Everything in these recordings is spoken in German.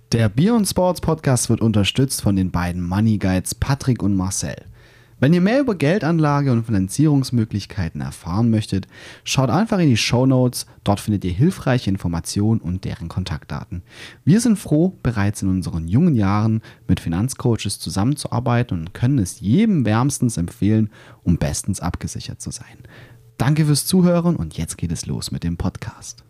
Der Beyond Sports Podcast wird unterstützt von den beiden Money Guides Patrick und Marcel. Wenn ihr mehr über Geldanlage und Finanzierungsmöglichkeiten erfahren möchtet, schaut einfach in die Shownotes, dort findet ihr hilfreiche Informationen und deren Kontaktdaten. Wir sind froh, bereits in unseren jungen Jahren mit Finanzcoaches zusammenzuarbeiten und können es jedem wärmstens empfehlen, um bestens abgesichert zu sein. Danke fürs Zuhören und jetzt geht es los mit dem Podcast.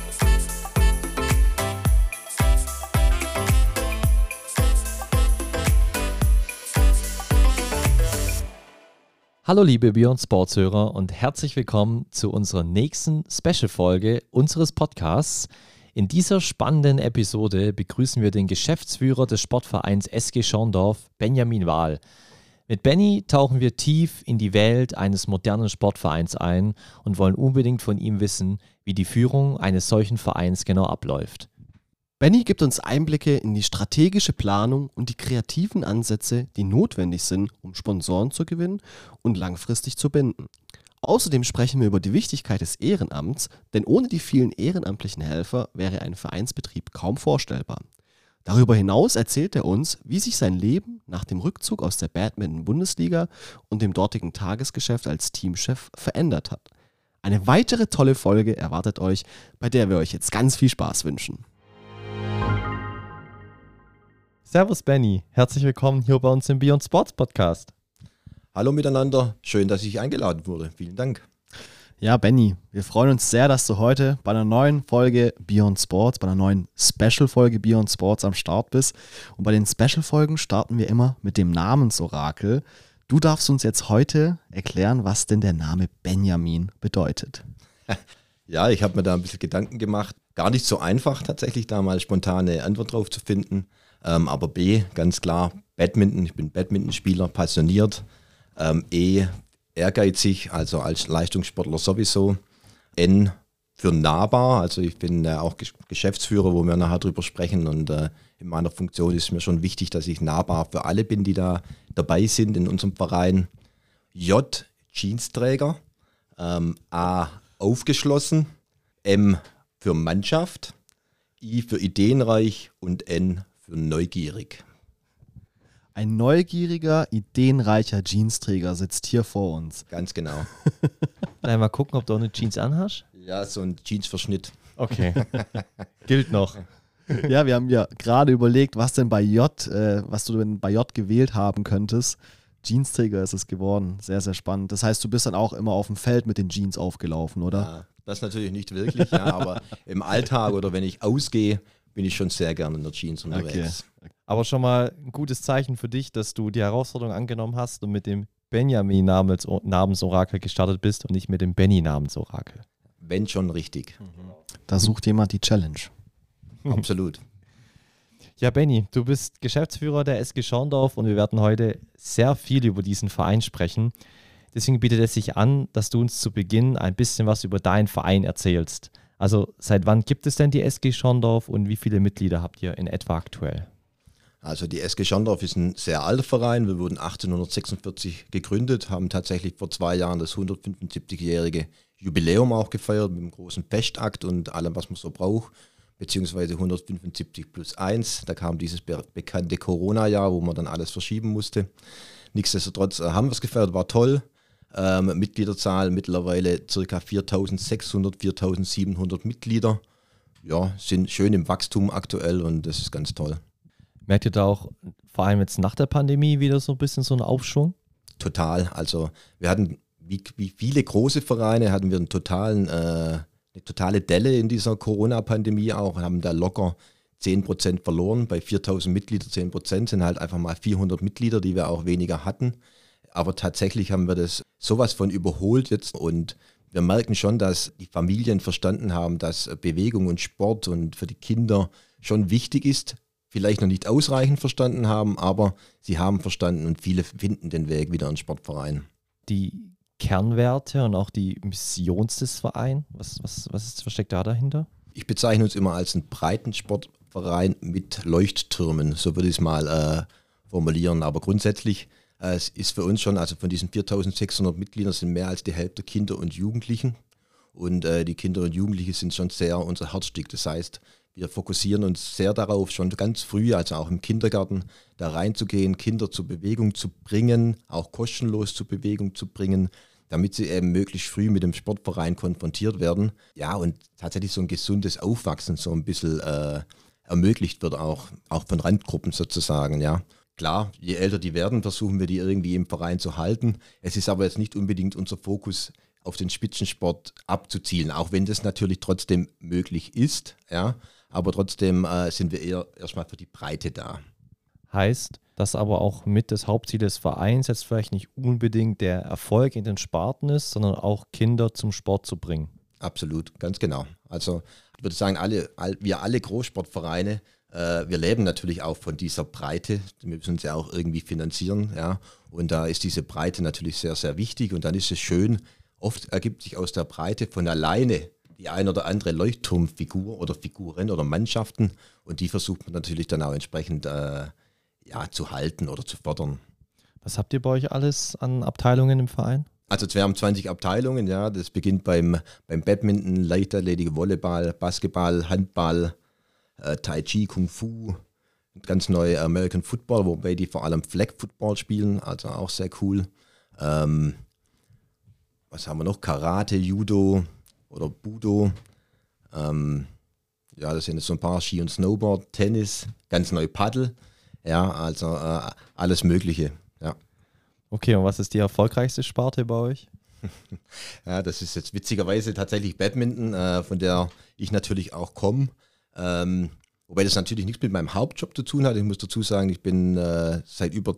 Hallo liebe Beyond Sports Hörer und herzlich willkommen zu unserer nächsten Special-Folge unseres Podcasts. In dieser spannenden Episode begrüßen wir den Geschäftsführer des Sportvereins SG Schorndorf, Benjamin Wahl. Mit Benny tauchen wir tief in die Welt eines modernen Sportvereins ein und wollen unbedingt von ihm wissen, wie die Führung eines solchen Vereins genau abläuft. Benny gibt uns Einblicke in die strategische Planung und die kreativen Ansätze, die notwendig sind, um Sponsoren zu gewinnen und langfristig zu binden. Außerdem sprechen wir über die Wichtigkeit des Ehrenamts, denn ohne die vielen ehrenamtlichen Helfer wäre ein Vereinsbetrieb kaum vorstellbar. Darüber hinaus erzählt er uns, wie sich sein Leben nach dem Rückzug aus der Badminton-Bundesliga und dem dortigen Tagesgeschäft als Teamchef verändert hat. Eine weitere tolle Folge erwartet euch, bei der wir euch jetzt ganz viel Spaß wünschen. Servus Benny, herzlich willkommen hier bei uns im Beyond Sports Podcast. Hallo miteinander, schön, dass ich eingeladen wurde. Vielen Dank. Ja, Benny, wir freuen uns sehr, dass du heute bei einer neuen Folge Beyond Sports, bei einer neuen Special-Folge Beyond Sports am Start bist. Und bei den Special-Folgen starten wir immer mit dem Namensorakel. Du darfst uns jetzt heute erklären, was denn der Name Benjamin bedeutet. Ja, ich habe mir da ein bisschen Gedanken gemacht. Gar nicht so einfach tatsächlich da mal spontane Antwort drauf zu finden. Aber B, ganz klar, Badminton, ich bin Badmintonspieler, passioniert. E, ehrgeizig, also als Leistungssportler sowieso. N, für nahbar, also ich bin auch Geschäftsführer, wo wir nachher drüber sprechen. Und in meiner Funktion ist mir schon wichtig, dass ich nahbar für alle bin, die da dabei sind in unserem Verein. J, Jeansträger. A, aufgeschlossen. M, für Mannschaft. I, für ideenreich. Und N, für neugierig. Ein neugieriger, ideenreicher Jeansträger sitzt hier vor uns. Ganz genau. Mal gucken, ob du auch eine Jeans anhast. Ja, so ein Jeansverschnitt. Okay, gilt noch. Ja, wir haben ja gerade überlegt, was du denn bei J gewählt haben könntest. Jeansträger ist es geworden. Sehr, sehr spannend. Das heißt, du bist dann auch immer auf dem Feld mit den Jeans aufgelaufen, oder? Ja, das natürlich nicht wirklich, ja, aber im Alltag oder wenn ich ausgehe, bin ich schon sehr gerne in der Jeans unterwegs. Okay. Aber schon mal ein gutes Zeichen für dich, dass du die Herausforderung angenommen hast und mit dem Benjamin-Namensorakel gestartet bist und nicht mit dem Benny-Namensorakel. Wenn schon richtig. Da sucht jemand die Challenge. Absolut. Ja, Benny, du bist Geschäftsführer der SG Schorndorf und wir werden heute sehr viel über diesen Verein sprechen. Deswegen bietet es sich an, dass du uns zu Beginn ein bisschen was über deinen Verein erzählst. Also seit wann gibt es denn die SG Schorndorf und wie viele Mitglieder habt ihr in etwa aktuell? Also die SG Schorndorf ist ein sehr alter Verein. Wir wurden 1846 gegründet, haben tatsächlich vor 2 Jahren das 175-jährige Jubiläum auch gefeiert mit einem großen Festakt und allem, was man so braucht, beziehungsweise 175 plus 1. Da kam dieses bekannte Corona-Jahr, wo man dann alles verschieben musste. Nichtsdestotrotz haben wir es gefeiert, war toll. Mitgliederzahl mittlerweile ca. 4.600, 4.700 Mitglieder. Ja, sind schön im Wachstum aktuell und das ist ganz toll. Merkt ihr da auch vor allem jetzt nach der Pandemie wieder so ein bisschen so einen Aufschwung? Total. Also wir hatten, wie viele große Vereine, hatten wir eine totale Delle in dieser Corona-Pandemie auch und haben da locker 10% verloren. Bei 4.000 Mitgliedern 10% sind halt einfach mal 400 Mitglieder, die wir auch weniger hatten. Aber tatsächlich haben wir das sowas von überholt jetzt und wir merken schon, dass die Familien verstanden haben, dass Bewegung und Sport und für die Kinder schon wichtig ist. Vielleicht noch nicht ausreichend verstanden haben, aber sie haben verstanden und viele finden den Weg wieder in den Sportverein. Die Kernwerte und auch die Mission des Vereins, was steckt da dahinter? Ich bezeichne uns immer als einen Breitensportverein mit Leuchttürmen, so würde ich es mal formulieren. Aber grundsätzlich es ist für uns schon, also von diesen 4.600 Mitgliedern sind mehr als die Hälfte Kinder und Jugendlichen. Und die Kinder und Jugendlichen sind schon sehr unser Herzstück. Das heißt, wir fokussieren uns sehr darauf, schon ganz früh, also auch im Kindergarten, da reinzugehen, Kinder zur Bewegung zu bringen, auch kostenlos zur Bewegung zu bringen, damit sie eben möglichst früh mit dem Sportverein konfrontiert werden. Ja, und tatsächlich so ein gesundes Aufwachsen so ein bisschen ermöglicht wird, auch von Randgruppen sozusagen, ja. Klar, je älter die werden, versuchen wir die irgendwie im Verein zu halten. Es ist aber jetzt nicht unbedingt unser Fokus, auf den Spitzensport abzuzielen, auch wenn das natürlich trotzdem möglich ist, ja. Aber trotzdem sind wir eher erstmal für die Breite da. Heißt, dass aber auch mit das Hauptziel des Vereins jetzt vielleicht nicht unbedingt der Erfolg in den Sparten ist, sondern auch Kinder zum Sport zu bringen. Absolut, ganz genau. Also ich würde sagen, wir alle Großsportvereine, wir leben natürlich auch von dieser Breite. Wir müssen uns ja auch irgendwie finanzieren, ja. Und da ist diese Breite natürlich sehr, sehr wichtig. Und dann ist es schön, oft ergibt sich aus der Breite von alleine die ein oder andere Leuchtturmfigur oder Figuren oder Mannschaften. Und die versucht man natürlich dann auch entsprechend zu halten oder zu fördern. Was habt ihr bei euch alles an Abteilungen im Verein? Also wir haben 20 Abteilungen, ja. Das beginnt beim Badminton, Leichtathletik, Volleyball, Basketball, Handball, Tai Chi, Kung Fu, ganz neu American Football, wobei die vor allem Flag Football spielen, also auch sehr cool. Was haben wir noch? Karate, Judo oder Budo. Das sind jetzt so ein paar Ski und Snowboard, Tennis, ganz neu Paddel. Ja, also alles Mögliche, ja. Okay, und was ist die erfolgreichste Sparte bei euch? Ja, das ist jetzt witzigerweise tatsächlich Badminton, von der ich natürlich auch komme. Wobei das natürlich nichts mit meinem Hauptjob zu tun hat. Ich muss dazu sagen, ich bin seit über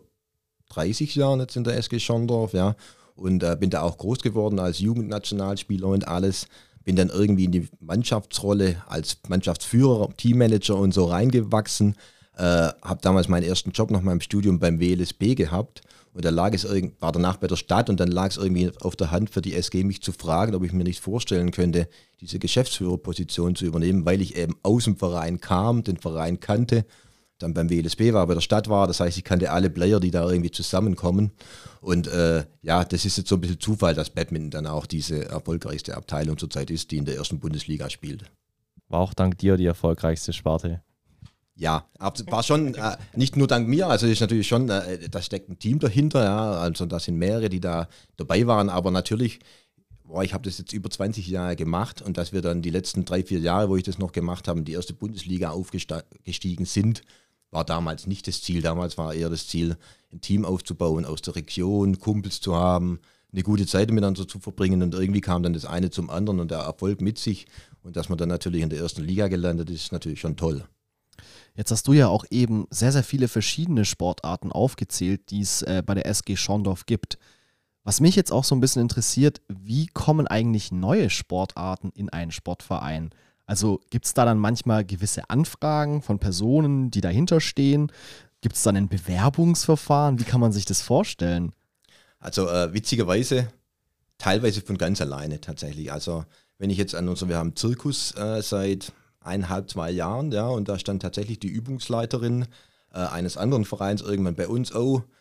30 Jahren jetzt in der SG Schorndorf, ja, und bin da auch groß geworden als Jugendnationalspieler und alles. Bin dann irgendwie in die Mannschaftsrolle als Mannschaftsführer, Teammanager und so reingewachsen. Habe damals meinen ersten Job nach meinem Studium beim WLSB gehabt und da war danach bei der Stadt und dann lag es irgendwie auf der Hand für die SG, mich zu fragen, ob ich mir nicht vorstellen könnte, diese Geschäftsführerposition zu übernehmen, weil ich eben aus dem Verein kam, den Verein kannte, dann beim WLSB war, bei der Stadt war, das heißt, ich kannte alle Player, die da irgendwie zusammenkommen und das ist jetzt so ein bisschen Zufall, dass Badminton dann auch diese erfolgreichste Abteilung zurzeit ist, die in der ersten Bundesliga spielt. War auch dank dir die erfolgreichste Sparte? Ja, war schon nicht nur dank mir, also ist natürlich schon, da steckt ein Team dahinter, ja, also da sind mehrere, die da dabei waren, aber natürlich, ich habe das jetzt über 20 Jahre gemacht und dass wir dann die letzten 3-4 Jahre, wo ich das noch gemacht habe, in die erste Bundesliga aufgestiegen sind, war damals nicht das Ziel. Damals war eher das Ziel, ein Team aufzubauen aus der Region, Kumpels zu haben, eine gute Zeit miteinander zu verbringen und irgendwie kam dann das eine zum anderen und der Erfolg mit sich und dass man dann natürlich in der ersten Liga gelandet ist, natürlich schon toll. Jetzt hast du ja auch eben sehr, sehr viele verschiedene Sportarten aufgezählt, die es bei der SG Schorndorf gibt. Was mich jetzt auch so ein bisschen interessiert, wie kommen eigentlich neue Sportarten in einen Sportverein? Also gibt es da dann manchmal gewisse Anfragen von Personen, die dahinter stehen? Gibt es dann ein Bewerbungsverfahren? Wie kann man sich das vorstellen? Also witzigerweise teilweise von ganz alleine tatsächlich. Also wenn ich jetzt wir haben Zirkus seit 1,5-2 Jahren, ja, und da stand tatsächlich die Übungsleiterin eines anderen Vereins irgendwann bei uns,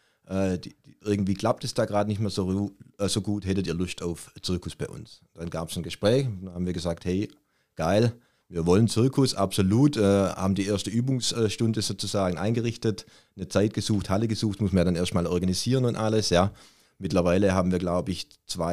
irgendwie klappt es da gerade nicht mehr so gut, hättet ihr Lust auf Zirkus bei uns? Dann gab es ein Gespräch, dann haben wir gesagt, hey, geil, wir wollen Zirkus, absolut, haben die erste Übungsstunde sozusagen eingerichtet, eine Zeit gesucht, Halle gesucht, muss man ja dann erstmal organisieren und alles, ja. Mittlerweile haben wir, glaube ich,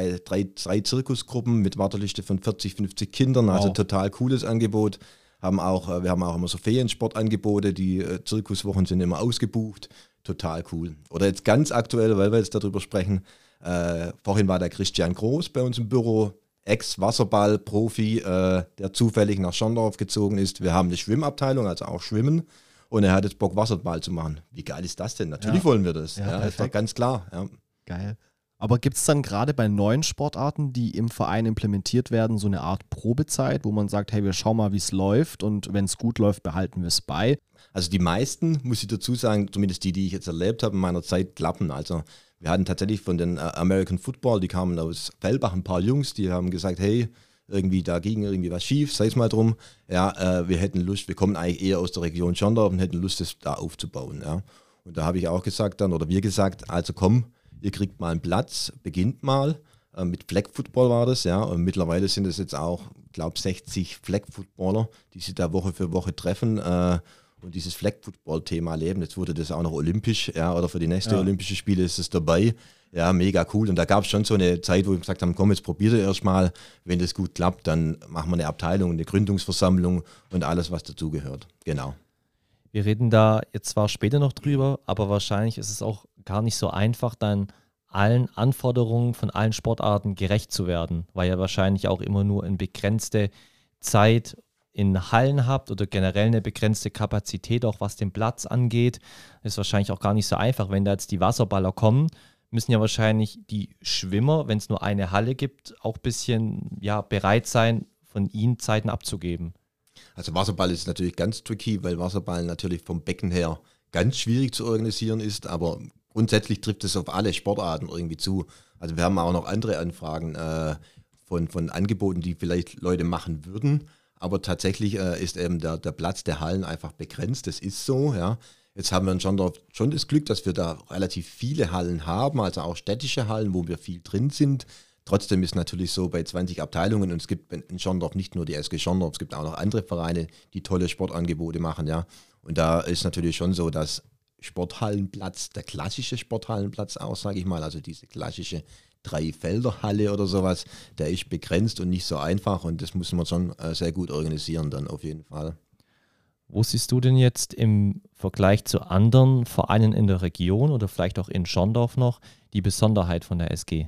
3 Zirkusgruppen mit Warteliste von 40, 50 Kindern, also total cooles Angebot. Wir haben auch immer so Feriensportangebote, die Zirkuswochen sind immer ausgebucht, total cool. Oder jetzt ganz aktuell, weil wir jetzt darüber sprechen, vorhin war der Christian Groß bei uns im Büro, Ex-Wasserball-Profi, der zufällig nach Schorndorf gezogen ist. Wir haben eine Schwimmabteilung, also auch Schwimmen. Und er hat jetzt Bock, Wasserball zu machen. Wie geil ist das denn? Natürlich wollen wir das. Ja, ist doch ganz klar. Ja. Geil. Aber gibt es dann gerade bei neuen Sportarten, die im Verein implementiert werden, so eine Art Probezeit, wo man sagt, hey, wir schauen mal, wie es läuft und wenn es gut läuft, behalten wir es bei? Also die meisten, muss ich dazu sagen, zumindest die ich jetzt erlebt habe in meiner Zeit, klappen. Also wir hatten tatsächlich von den American Football, die kamen aus Fellbach, ein paar Jungs, die haben gesagt, hey, irgendwie da ging irgendwie was schief, sei es mal drum. Ja, wir hätten Lust, wir kommen eigentlich eher aus der Region Schorndorf und hätten Lust, das da aufzubauen. Ja. Und da habe ich auch gesagt dann, oder wir gesagt, also komm, ihr kriegt mal einen Platz, beginnt mal. Mit Flag Football war das, ja. Und mittlerweile sind es jetzt auch glaube 60 Flag-Footballer, die sich da Woche für Woche treffen und dieses Flag-Football-Thema leben. Jetzt wurde das auch noch olympisch, ja, oder für die nächste Olympische Spiele ist es dabei. Ja, mega cool. Und da gab es schon so eine Zeit, wo wir gesagt haben, komm, jetzt probiert ihr erstmal. Wenn das gut klappt, dann machen wir eine Abteilung, eine Gründungsversammlung und alles, was dazugehört. Genau. Wir reden da jetzt zwar später noch drüber, aber wahrscheinlich ist es auch gar nicht so einfach, dann allen Anforderungen von allen Sportarten gerecht zu werden, weil ihr wahrscheinlich auch immer nur eine begrenzte Zeit in Hallen habt oder generell eine begrenzte Kapazität, auch was den Platz angeht. Das ist wahrscheinlich auch gar nicht so einfach. Wenn da jetzt die Wasserballer kommen, müssen ja wahrscheinlich die Schwimmer, wenn es nur eine Halle gibt, auch ein bisschen bereit sein, von ihnen Zeiten abzugeben. Also Wasserball ist natürlich ganz tricky, weil Wasserball natürlich vom Becken her ganz schwierig zu organisieren ist, aber grundsätzlich trifft es auf alle Sportarten irgendwie zu. Also wir haben auch noch andere Anfragen von Angeboten, die vielleicht Leute machen würden, aber tatsächlich ist eben der Platz der Hallen einfach begrenzt, das ist so, ja. Jetzt haben wir schon das Glück, dass wir da relativ viele Hallen haben, also auch städtische Hallen, wo wir viel drin sind. Trotzdem ist natürlich so bei 20 Abteilungen und es gibt in Schorndorf nicht nur die SG Schorndorf, es gibt auch noch andere Vereine, die tolle Sportangebote machen, ja. Und da ist natürlich schon so, dass Sporthallenplatz, der klassische Sporthallenplatz auch, sage ich mal, also diese klassische 3-Felder-Halle oder sowas, der ist begrenzt und nicht so einfach und das muss man schon sehr gut organisieren dann auf jeden Fall. Wo siehst du denn jetzt im Vergleich zu anderen Vereinen in der Region oder vielleicht auch in Schorndorf noch die Besonderheit von der SG?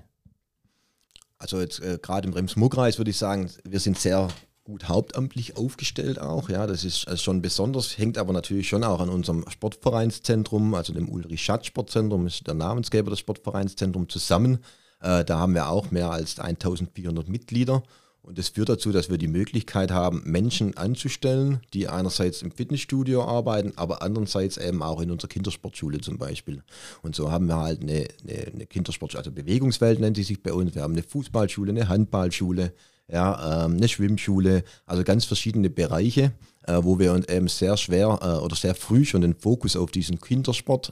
Also jetzt gerade im Rems-Murr-Kreis würde ich sagen, wir sind sehr gut hauptamtlich aufgestellt auch. Ja, das ist schon besonders, hängt aber natürlich schon auch an unserem Sportvereinszentrum, also dem Ulrich-Schatz-Sportzentrum, ist der Namensgeber des Sportvereinszentrums zusammen. Da haben wir auch mehr als 1400 Mitglieder. Und das führt dazu, dass wir die Möglichkeit haben, Menschen anzustellen, die einerseits im Fitnessstudio arbeiten, aber andererseits eben auch in unserer Kindersportschule zum Beispiel. Und so haben wir halt eine Kindersportschule, also Bewegungswelt nennt sie sich bei uns. Wir haben eine Fußballschule, eine Handballschule, ja, eine Schwimmschule, also ganz verschiedene Bereiche, wo wir uns eben sehr schwer oder sehr früh schon den Fokus auf diesen Kindersport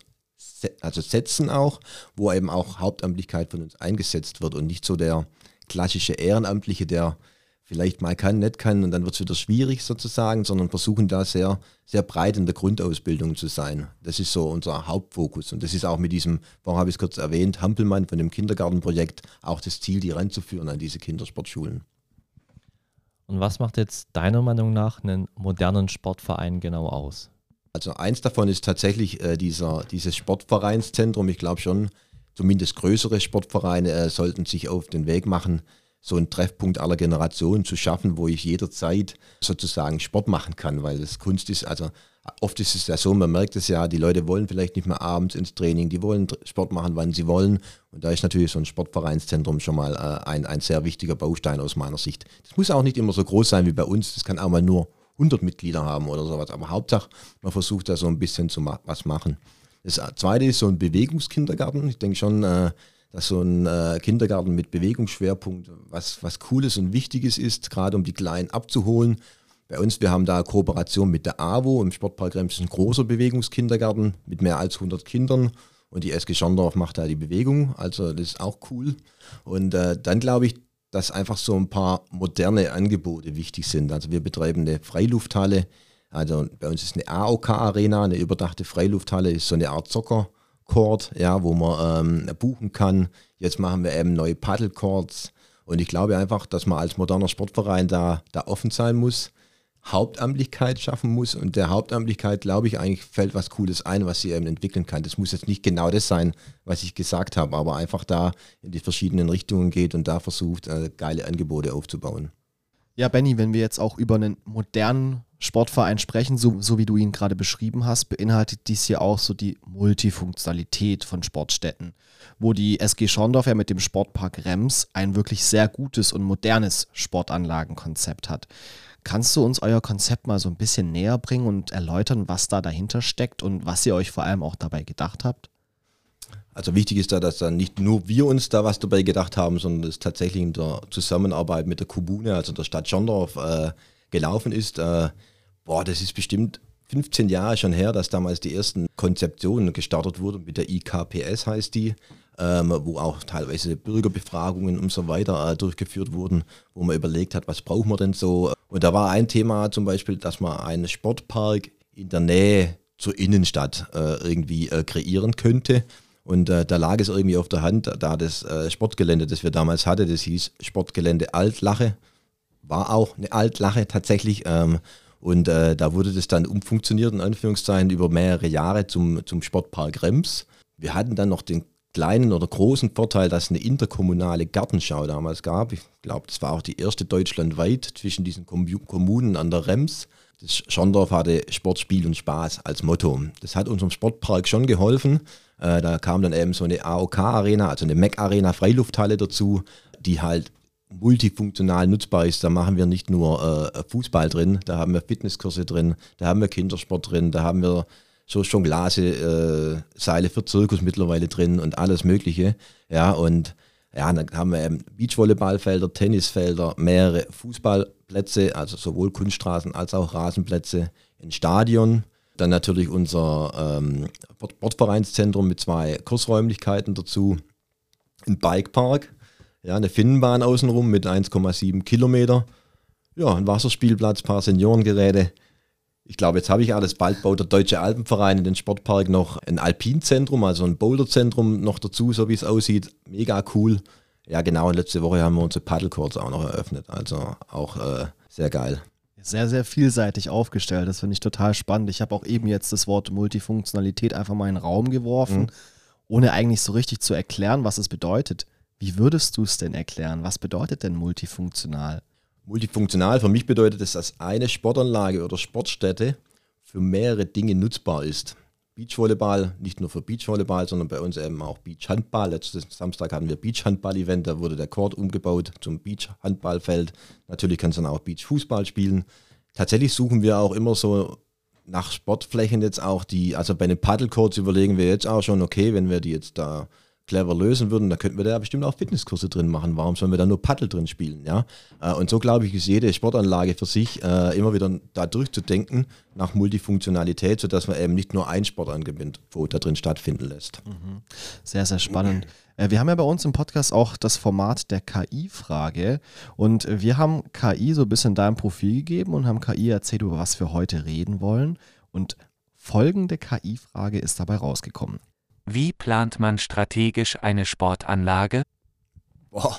setzen auch, wo eben auch Hauptamtlichkeit von uns eingesetzt wird und nicht so der klassische Ehrenamtliche, der vielleicht mal kann, nicht kann und dann wird es wieder schwierig sozusagen, sondern versuchen da sehr, sehr breit in der Grundausbildung zu sein. Das ist so unser Hauptfokus und das ist auch mit diesem, vorhin habe ich es kurz erwähnt, Hampelmann von dem Kindergartenprojekt auch das Ziel, die ranzuführen an diese Kindersportschulen. Und was macht jetzt deiner Meinung nach einen modernen Sportverein genau aus? Also eins davon ist tatsächlich dieses Sportvereinszentrum. Ich glaube schon, zumindest größere Sportvereine sollten sich auf den Weg machen, so einen Treffpunkt aller Generationen zu schaffen, wo ich jederzeit sozusagen Sport machen kann, weil das Kunst ist, also oft ist es ja so, man merkt es ja, die Leute wollen vielleicht nicht mehr abends ins Training, die wollen Sport machen, wann sie wollen und da ist natürlich so ein Sportvereinszentrum schon mal ein sehr wichtiger Baustein aus meiner Sicht. Das muss auch nicht immer so groß sein wie bei uns, das kann auch mal nur 100 Mitglieder haben oder sowas, aber Hauptsache, man versucht da so ein bisschen was machen. Das zweite ist so ein Bewegungskindergarten. Ich denke schon, dass so ein Kindergarten mit Bewegungsschwerpunkt was Cooles und Wichtiges ist, gerade um die Kleinen abzuholen. Bei uns, wir haben da Kooperation mit der AWO, im Sportpark Rems ist ein großer Bewegungskindergarten mit mehr als 100 Kindern und die SG Schorndorf macht da die Bewegung, also das ist auch cool. Und dann glaube ich, dass einfach so ein paar moderne Angebote wichtig sind. Also wir betreiben eine Freilufthalle, also bei uns ist eine AOK-Arena, eine überdachte Freilufthalle, ist so eine Art Soccer-Court, ja, wo man buchen kann. Jetzt machen wir eben neue Paddle-Courts und ich glaube einfach, dass man als moderner Sportverein da offen sein muss, Hauptamtlichkeit schaffen muss und der Hauptamtlichkeit, glaube ich, eigentlich fällt was Cooles ein, was sie eben entwickeln kann. Das muss jetzt nicht genau das sein, was ich gesagt habe, aber einfach da in die verschiedenen Richtungen geht und da versucht, geile Angebote aufzubauen. Ja, Benny, wenn wir jetzt auch über einen modernen Sportverein sprechen, so wie du ihn gerade beschrieben hast, beinhaltet dies hier auch so die Multifunktionalität von Sportstätten, wo die SG Schorndorf ja mit dem Sportpark Rems ein wirklich sehr gutes und modernes Sportanlagenkonzept hat. Kannst du uns euer Konzept mal so ein bisschen näher bringen und erläutern, was da dahinter steckt und was ihr euch vor allem auch dabei gedacht habt? Also wichtig ist da, dass dann nicht nur wir uns da was dabei gedacht haben, sondern es tatsächlich in der Zusammenarbeit mit der Kommune, also der Stadt Schorndorf, gelaufen ist. Das ist bestimmt 15 Jahre schon her, dass damals die ersten Konzeptionen gestartet wurden, mit der IKPS heißt die. wo auch teilweise Bürgerbefragungen und so weiter durchgeführt wurden, wo man überlegt hat, was brauchen wir denn so. Und da war ein Thema zum Beispiel, dass man einen Sportpark in der Nähe zur Innenstadt irgendwie kreieren könnte. Und da lag es irgendwie auf der Hand, da das Sportgelände, das wir damals hatten, das hieß Sportgelände Altlache, war auch eine Altlache tatsächlich. Und da wurde das dann umfunktioniert, in Anführungszeichen, über mehrere Jahre zum Sportpark Rems. Wir hatten dann noch den kleinen oder großen Vorteil, dass es eine interkommunale Gartenschau damals gab. Ich glaube, das war auch die erste deutschlandweit zwischen diesen Kommunen an der Rems. Das Schorndorf hatte Sport, Spiel und Spaß als Motto. Das hat unserem Sportpark schon geholfen. Da kam dann eben so eine AOK-Arena, also eine MEC-Arena, Freilufthalle dazu, die halt multifunktional nutzbar ist. Da machen wir nicht nur Fußball drin, da haben wir Fitnesskurse drin, da haben wir Kindersport drin, da haben wir so Jonglage, Seile für Zirkus mittlerweile drin und alles Mögliche. Ja, und ja, dann haben wir eben Beachvolleyballfelder, Tennisfelder, mehrere Fußballplätze, also sowohl Kunststraßen als auch Rasenplätze, ein Stadion. Dann natürlich unser Sportvereinszentrum mit 2 Kursräumlichkeiten dazu, ein Bikepark, ja, eine Finnenbahn außenrum mit 1,7 Kilometer, ja, ein Wasserspielplatz, ein paar Seniorengeräte. Ich glaube, jetzt habe ich alles. Bald baut der Deutsche Alpenverein in den Sportpark noch ein Alpinzentrum, also ein Boulderzentrum noch dazu, so wie es aussieht. Mega cool. Ja, genau. Und letzte Woche haben wir unsere Paddlecourts auch noch eröffnet. Also auch sehr geil. Sehr, sehr vielseitig aufgestellt. Das finde ich total spannend. Ich habe auch eben jetzt das Wort Multifunktionalität einfach mal in den Raum geworfen, ohne eigentlich so richtig zu erklären, was es bedeutet. Wie würdest du es denn erklären? Was bedeutet denn multifunktional? Multifunktional für mich bedeutet es, dass eine Sportanlage oder Sportstätte für mehrere Dinge nutzbar ist. Beachvolleyball, nicht nur für Beachvolleyball, sondern bei uns eben auch Beachhandball. Letzten Samstag hatten wir Beachhandball-Event, da wurde der Court umgebaut zum Beachhandballfeld. Natürlich kannst du dann auch Beachfußball spielen. Tatsächlich suchen wir auch immer so nach Sportflächen jetzt auch also bei den Paddlecourts überlegen wir jetzt auch schon, okay, wenn wir die jetzt da clever lösen würden, dann könnten wir da bestimmt auch Fitnesskurse drin machen. Warum sollen wir da nur Paddel drin spielen? Ja? Und so glaube ich, ist jede Sportanlage für sich immer wieder da durchzudenken nach Multifunktionalität, sodass man eben nicht nur ein Sportangebot da drin stattfinden lässt. Sehr, sehr spannend. Wir haben ja bei uns im Podcast auch das Format der KI-Frage und wir haben KI so ein bisschen dein Profil gegeben und haben KI erzählt, über was wir heute reden wollen. Und folgende KI-Frage ist dabei rausgekommen. Wie plant man strategisch eine Sportanlage? Boah,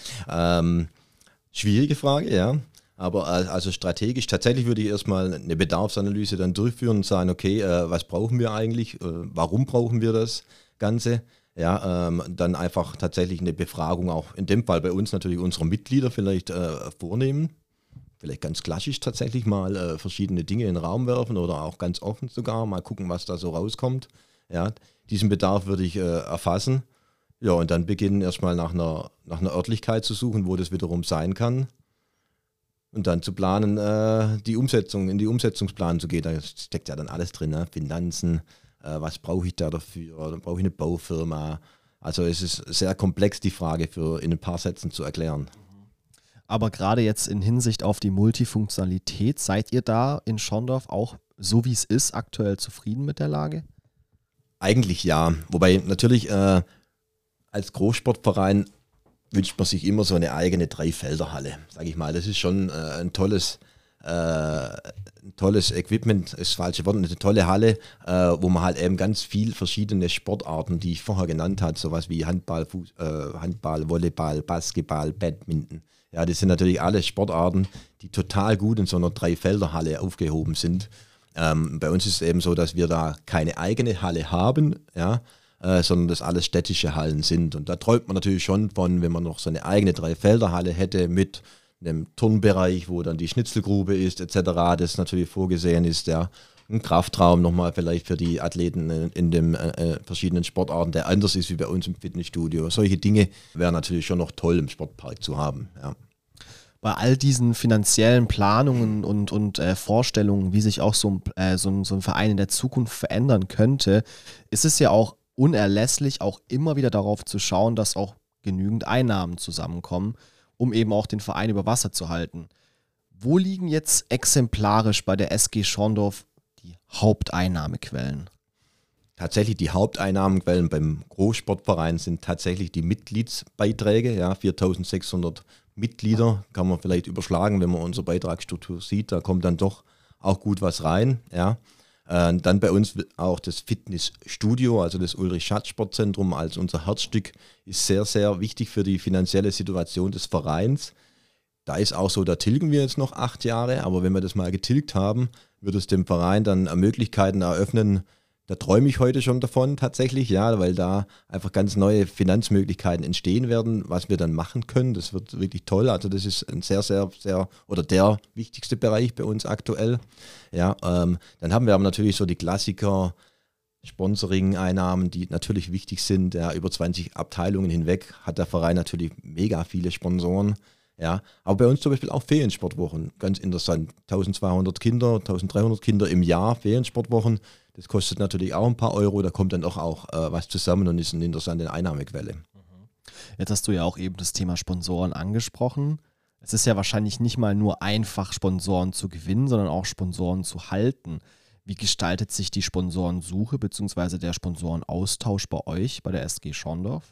schwierige Frage, ja. Aber also strategisch, tatsächlich würde ich erstmal eine Bedarfsanalyse dann durchführen und sagen, okay, was brauchen wir eigentlich, warum brauchen wir das Ganze? Ja, dann einfach tatsächlich eine Befragung auch, in dem Fall bei uns natürlich unserer Mitglieder vielleicht vornehmen. Vielleicht ganz klassisch tatsächlich mal verschiedene Dinge in den Raum werfen oder auch ganz offen sogar, mal gucken, was da so rauskommt. Ja, diesen Bedarf würde ich erfassen. Ja, und dann beginnen erstmal nach einer Örtlichkeit zu suchen, wo das wiederum sein kann. Und dann zu planen, in die Umsetzungsplan zu gehen. Da steckt ja dann alles drin, ne? Finanzen, was brauche ich da dafür? Dann brauche ich eine Baufirma. Also es ist sehr komplex, die Frage in ein paar Sätzen zu erklären. Aber gerade jetzt in Hinsicht auf die Multifunktionalität, seid ihr da in Schorndorf auch, so wie es ist, aktuell zufrieden mit der Lage? Eigentlich ja, wobei natürlich als Großsportverein wünscht man sich immer so eine eigene 3-Felder-Halle, sage ich mal. Das ist schon ein tolles Equipment, ist das falsche Wort, eine tolle Halle, wo man halt eben ganz viel verschiedene Sportarten, die ich vorher genannt habe, sowas wie Handball, Volleyball, Basketball, Badminton. Ja, das sind natürlich alle Sportarten, die total gut in so einer 3-Felder-Halle aufgehoben sind. Bei uns ist es eben so, dass wir da keine eigene Halle haben, ja, sondern dass alles städtische Hallen sind. Und da träumt man natürlich schon von, wenn man noch so eine eigene 3-Felder-Halle hätte mit einem Turnbereich, wo dann die Schnitzelgrube ist, etc., das natürlich vorgesehen ist, ja. Ein Kraftraum nochmal vielleicht für die Athleten in den verschiedenen Sportarten, der anders ist wie bei uns im Fitnessstudio. Solche Dinge wären natürlich schon noch toll im Sportpark zu haben, ja. Bei all diesen finanziellen Planungen und Vorstellungen, wie sich auch so ein Verein in der Zukunft verändern könnte, ist es ja auch unerlässlich, auch immer wieder darauf zu schauen, dass auch genügend Einnahmen zusammenkommen, um eben auch den Verein über Wasser zu halten. Wo liegen jetzt exemplarisch bei der SG Schorndorf die Haupteinnahmequellen? Tatsächlich die Haupteinnahmenquellen beim Großsportverein sind tatsächlich die Mitgliedsbeiträge, ja, 4.600 Mitglieder, kann man vielleicht überschlagen, wenn man unsere Beitragsstruktur sieht, da kommt dann doch auch gut was rein, ja. Dann bei uns auch das Fitnessstudio, also das Ulrich-Schatz-Sportzentrum als unser Herzstück, ist sehr, sehr wichtig für die finanzielle Situation des Vereins. Da ist auch so, da tilgen wir jetzt noch 8 Jahre, aber wenn wir das mal getilgt haben, wird es dem Verein dann Möglichkeiten eröffnen. Da träume ich heute schon davon tatsächlich, ja, weil da einfach ganz neue Finanzmöglichkeiten entstehen werden, was wir dann machen können. Das wird wirklich toll. Also das ist ein sehr, sehr, sehr, oder der wichtigste Bereich bei uns aktuell. Ja, dann haben wir aber natürlich so die Klassiker, Sponsoring-Einnahmen, die natürlich wichtig sind. Ja, über 20 Abteilungen hinweg hat der Verein natürlich mega viele Sponsoren. Ja, aber bei uns zum Beispiel auch Feriensportwochen, ganz interessant. 1200 Kinder, 1300 Kinder im Jahr Feriensportwochen. Das kostet natürlich auch ein paar Euro, da kommt dann auch was zusammen und ist eine interessante Einnahmequelle. Jetzt hast du ja auch eben das Thema Sponsoren angesprochen. Es ist ja wahrscheinlich nicht mal nur einfach, Sponsoren zu gewinnen, sondern auch Sponsoren zu halten. Wie gestaltet sich die Sponsorensuche bzw. der Sponsorenaustausch bei euch, bei der SG Schorndorf?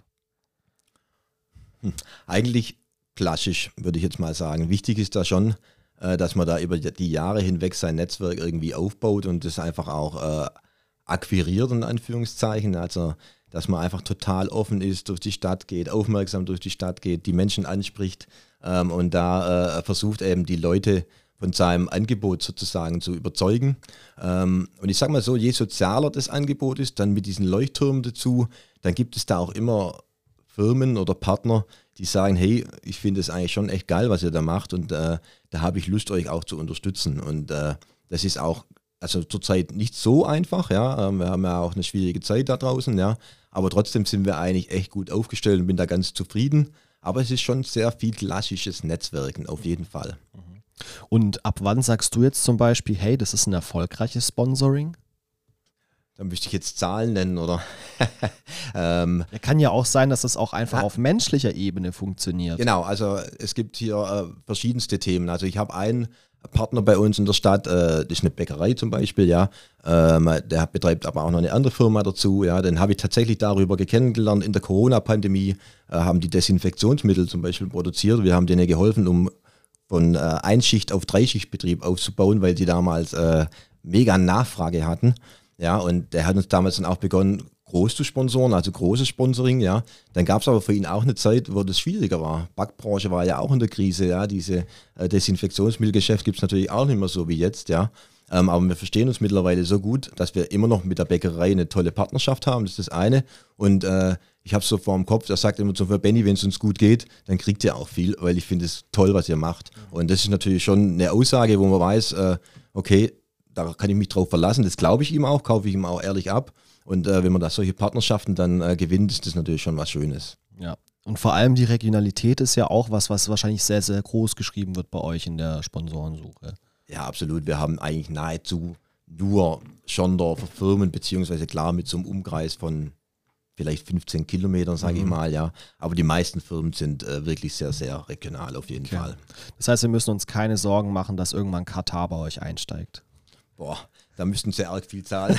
Eigentlich klassisch, würde ich jetzt mal sagen. Wichtig ist da schon, dass man da über die Jahre hinweg sein Netzwerk irgendwie aufbaut und das einfach auch akquiriert, in Anführungszeichen. Also, dass man einfach total offen ist, durch die Stadt geht, aufmerksam durch die Stadt geht, die Menschen anspricht und da versucht eben die Leute von seinem Angebot sozusagen zu überzeugen. Und ich sage mal so, je sozialer das Angebot ist, dann mit diesen Leuchttürmen dazu, dann gibt es da auch immer Firmen oder Partner, die sagen, hey, ich finde es eigentlich schon echt geil, was ihr da macht und da habe ich Lust, euch auch zu unterstützen. Und das ist auch, also zurzeit nicht so einfach, ja. Wir haben ja auch eine schwierige Zeit da draußen, ja. Aber trotzdem sind wir eigentlich echt gut aufgestellt und bin da ganz zufrieden. Aber es ist schon sehr viel klassisches Netzwerken, auf jeden Fall. Und ab wann sagst du jetzt zum Beispiel, hey, das ist ein erfolgreiches Sponsoring? Da müsste ich jetzt Zahlen nennen, oder? Kann ja auch sein, dass es auch einfach auf menschlicher Ebene funktioniert. Genau, also es gibt hier verschiedenste Themen. Also ich habe einen Partner bei uns in der Stadt, das ist eine Bäckerei zum Beispiel, ja. Der betreibt aber auch noch eine andere Firma dazu, ja. Den habe ich tatsächlich darüber kennengelernt. In der Corona-Pandemie haben die Desinfektionsmittel zum Beispiel produziert. Wir haben denen geholfen, um von Einschicht auf Dreischichtbetrieb aufzubauen, weil die damals mega Nachfrage hatten. Ja, und der hat uns damals dann auch begonnen, groß zu sponsoren, also großes Sponsoring, ja. Dann gab es aber für ihn auch eine Zeit, wo das schwieriger war. Backbranche war ja auch in der Krise, ja. Diese Desinfektionsmittelgeschäft gibt es natürlich auch nicht mehr so wie jetzt, ja. Aber wir verstehen uns mittlerweile so gut, dass wir immer noch mit der Bäckerei eine tolle Partnerschaft haben, das ist das eine. Und ich habe es so vor dem Kopf, er sagt immer so, für Benny, wenn es uns gut geht, dann kriegt ihr auch viel, weil ich finde es toll, was ihr macht. Und das ist natürlich schon eine Aussage, wo man weiß, okay, da kann ich mich drauf verlassen, das glaube ich ihm auch, kaufe ich ihm auch ehrlich ab. Und wenn man da solche Partnerschaften dann gewinnt, ist das natürlich schon was Schönes. Ja, und vor allem die Regionalität ist ja auch was wahrscheinlich sehr, sehr groß geschrieben wird bei euch in der Sponsorensuche. Ja, absolut. Wir haben eigentlich nahezu nur Schorndorfer Firmen, beziehungsweise klar mit so einem Umkreis von vielleicht 15 Kilometern, sage ich mal, ja. Aber die meisten Firmen sind wirklich sehr, sehr regional auf jeden Fall. Das heißt, wir müssen uns keine Sorgen machen, dass irgendwann Katar bei euch einsteigt. Boah, da müssten sie arg viel zahlen.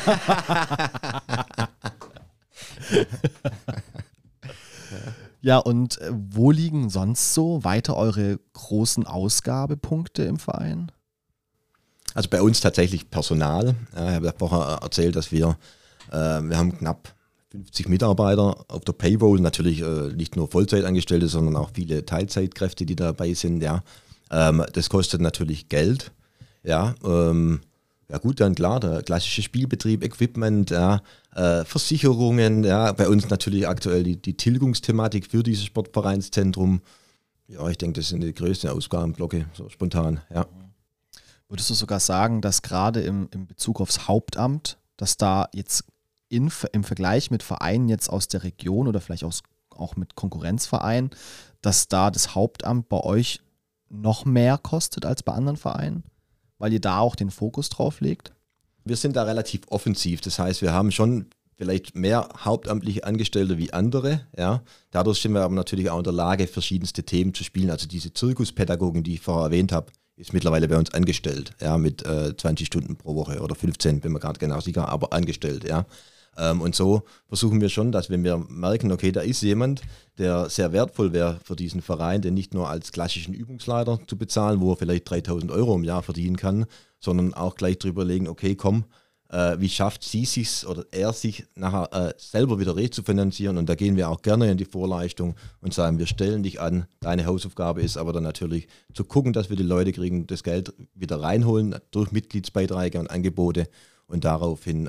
Ja, und wo liegen sonst so weiter eure großen Ausgabepunkte im Verein? Also bei uns tatsächlich Personal. Ich habe ja vorher erzählt, dass wir haben knapp 50 Mitarbeiter auf der Payroll, natürlich nicht nur Vollzeitangestellte, sondern auch viele Teilzeitkräfte, die dabei sind. Ja, das kostet natürlich Geld. Ja, ja gut, dann klar, der klassische Spielbetrieb, Equipment, ja, Versicherungen, ja, bei uns natürlich aktuell die Tilgungsthematik für dieses Sportvereinszentrum. Ja, ich denke, das sind die größten Ausgabenblöcke, so spontan, ja. Würdest du sogar sagen, dass gerade im Bezug aufs Hauptamt, dass da jetzt im Vergleich mit Vereinen jetzt aus der Region oder vielleicht auch mit Konkurrenzvereinen, dass da das Hauptamt bei euch noch mehr kostet als bei anderen Vereinen? Weil ihr da auch den Fokus drauf legt? Wir sind da relativ offensiv. Das heißt, wir haben schon vielleicht mehr hauptamtliche Angestellte wie andere. Ja. Dadurch sind wir aber natürlich auch in der Lage, verschiedenste Themen zu spielen. Also diese Zirkuspädagogin, die ich vorher erwähnt habe, ist mittlerweile bei uns angestellt. Ja, mit 20 Stunden pro Woche oder 15, bin mir gerade genau sicher, aber angestellt. Ja. Und so versuchen wir schon, dass wenn wir merken, okay, da ist jemand, der sehr wertvoll wäre für diesen Verein, den nicht nur als klassischen Übungsleiter zu bezahlen, wo er vielleicht 3.000 Euro im Jahr verdienen kann, sondern auch gleich drüber legen, okay, komm, wie schafft sie sich oder er sich nachher selber wieder rezufinanzieren, und da gehen wir auch gerne in die Vorleistung und sagen, wir stellen dich an, deine Hausaufgabe ist aber dann natürlich zu gucken, dass wir die Leute kriegen, das Geld wieder reinholen durch Mitgliedsbeiträge und Angebote und daraufhin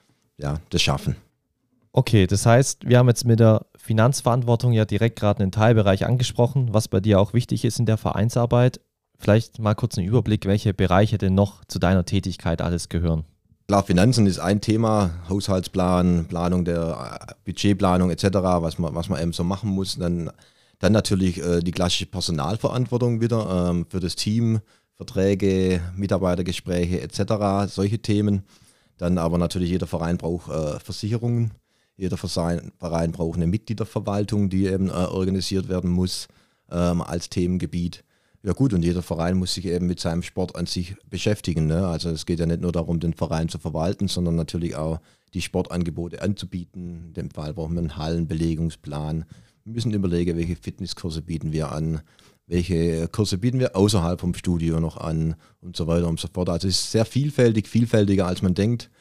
das schaffen. Okay, das heißt, wir haben jetzt mit der Finanzverantwortung ja direkt gerade einen Teilbereich angesprochen, was bei dir auch wichtig ist in der Vereinsarbeit. Vielleicht mal kurz einen Überblick, welche Bereiche denn noch zu deiner Tätigkeit alles gehören. Klar, Finanzen ist ein Thema, Haushaltsplan, Planung der Budgetplanung etc., was man eben so machen muss. Dann natürlich die klassische Personalverantwortung wieder für das Team, Verträge, Mitarbeitergespräche etc., solche Themen. Dann aber natürlich jeder Verein braucht Versicherungen, jeder Verein braucht eine Mitgliederverwaltung, die eben organisiert werden muss als Themengebiet. Ja gut, und jeder Verein muss sich eben mit seinem Sport an sich beschäftigen. Ne? Also es geht ja nicht nur darum, den Verein zu verwalten, sondern natürlich auch die Sportangebote anzubieten. In dem Fall brauchen wir einen Hallenbelegungsplan. Wir müssen überlegen, welche Fitnesskurse bieten wir an, welche Kurse bieten wir außerhalb vom Studio noch an und so weiter und so fort. Also es ist sehr vielfältiger als man denkt.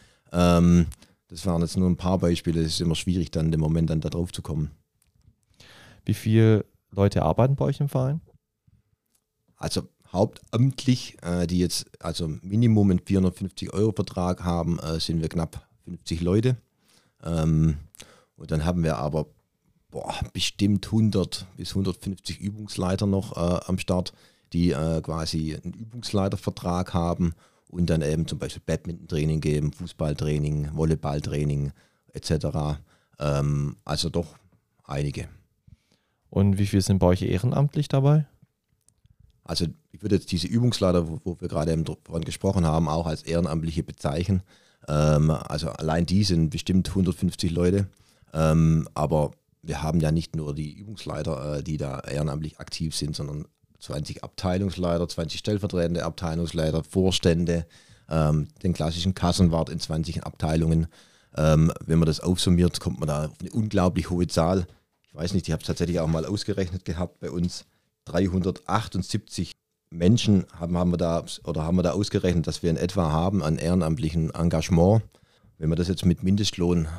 Das waren jetzt nur ein paar Beispiele. Es ist immer schwierig, dann im Moment dann da drauf zu kommen. Wie viele Leute arbeiten bei euch im Verein? Also hauptamtlich, die jetzt also Minimum einen 450-Euro-Vertrag haben, sind wir knapp 50 Leute. Und dann haben wir aber bestimmt 100 bis 150 Übungsleiter noch am Start, die quasi einen Übungsleitervertrag haben und dann eben zum Beispiel Badminton-Training geben, Fußballtraining, Volleyballtraining etc. Also doch einige. Und wie viele sind bei euch ehrenamtlich dabei? Also ich würde jetzt diese Übungsleiter, wo wir gerade eben davon gesprochen haben, auch als Ehrenamtliche bezeichnen. Also allein die sind bestimmt 150 Leute. Aber wir haben ja nicht nur die Übungsleiter, die da ehrenamtlich aktiv sind, sondern 20 Abteilungsleiter, 20 stellvertretende Abteilungsleiter, Vorstände, den klassischen Kassenwart in 20 Abteilungen. Wenn man das aufsummiert, kommt man da auf eine unglaublich hohe Zahl. Ich weiß nicht, ich habe es tatsächlich auch mal ausgerechnet gehabt bei uns. 378 Menschen haben wir da ausgerechnet, dass wir in etwa haben an ehrenamtlichen Engagement. Wenn man das jetzt mit Mindestlohn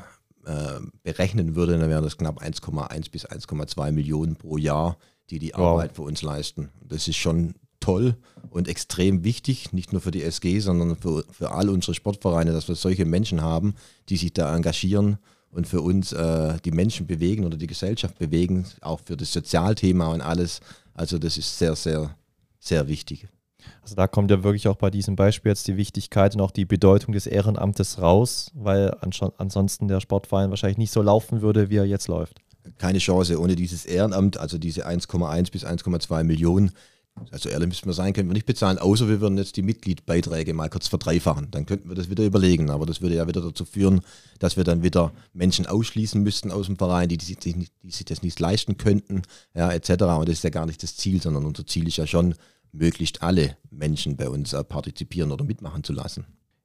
berechnen würde, dann wären das knapp 1,1 bis 1,2 Millionen pro Jahr, die Arbeit für uns leisten. Das ist schon toll und extrem wichtig, nicht nur für die SG, sondern für all unsere Sportvereine, dass wir solche Menschen haben, die sich da engagieren und für uns die Menschen bewegen oder die Gesellschaft bewegen, auch für das Sozialthema und alles. Also das ist sehr, sehr, sehr wichtig. Also da kommt ja wirklich auch bei diesem Beispiel jetzt die Wichtigkeit und auch die Bedeutung des Ehrenamtes raus, weil ansonsten der Sportverein wahrscheinlich nicht so laufen würde, wie er jetzt läuft. Keine Chance ohne dieses Ehrenamt, also diese 1,1 bis 1,2 Millionen. Also ehrlich müssen wir sein, könnten wir nicht bezahlen, außer wir würden jetzt die Mitgliedbeiträge mal kurz verdreifachen. Dann könnten wir das wieder überlegen, aber das würde ja wieder dazu führen, dass wir dann wieder Menschen ausschließen müssten aus dem Verein, die sich das nicht leisten könnten, ja, etc. Und das ist ja gar nicht das Ziel, sondern unser Ziel ist ja schon, möglichst alle Menschen bei uns partizipieren oder mitmachen zu lassen.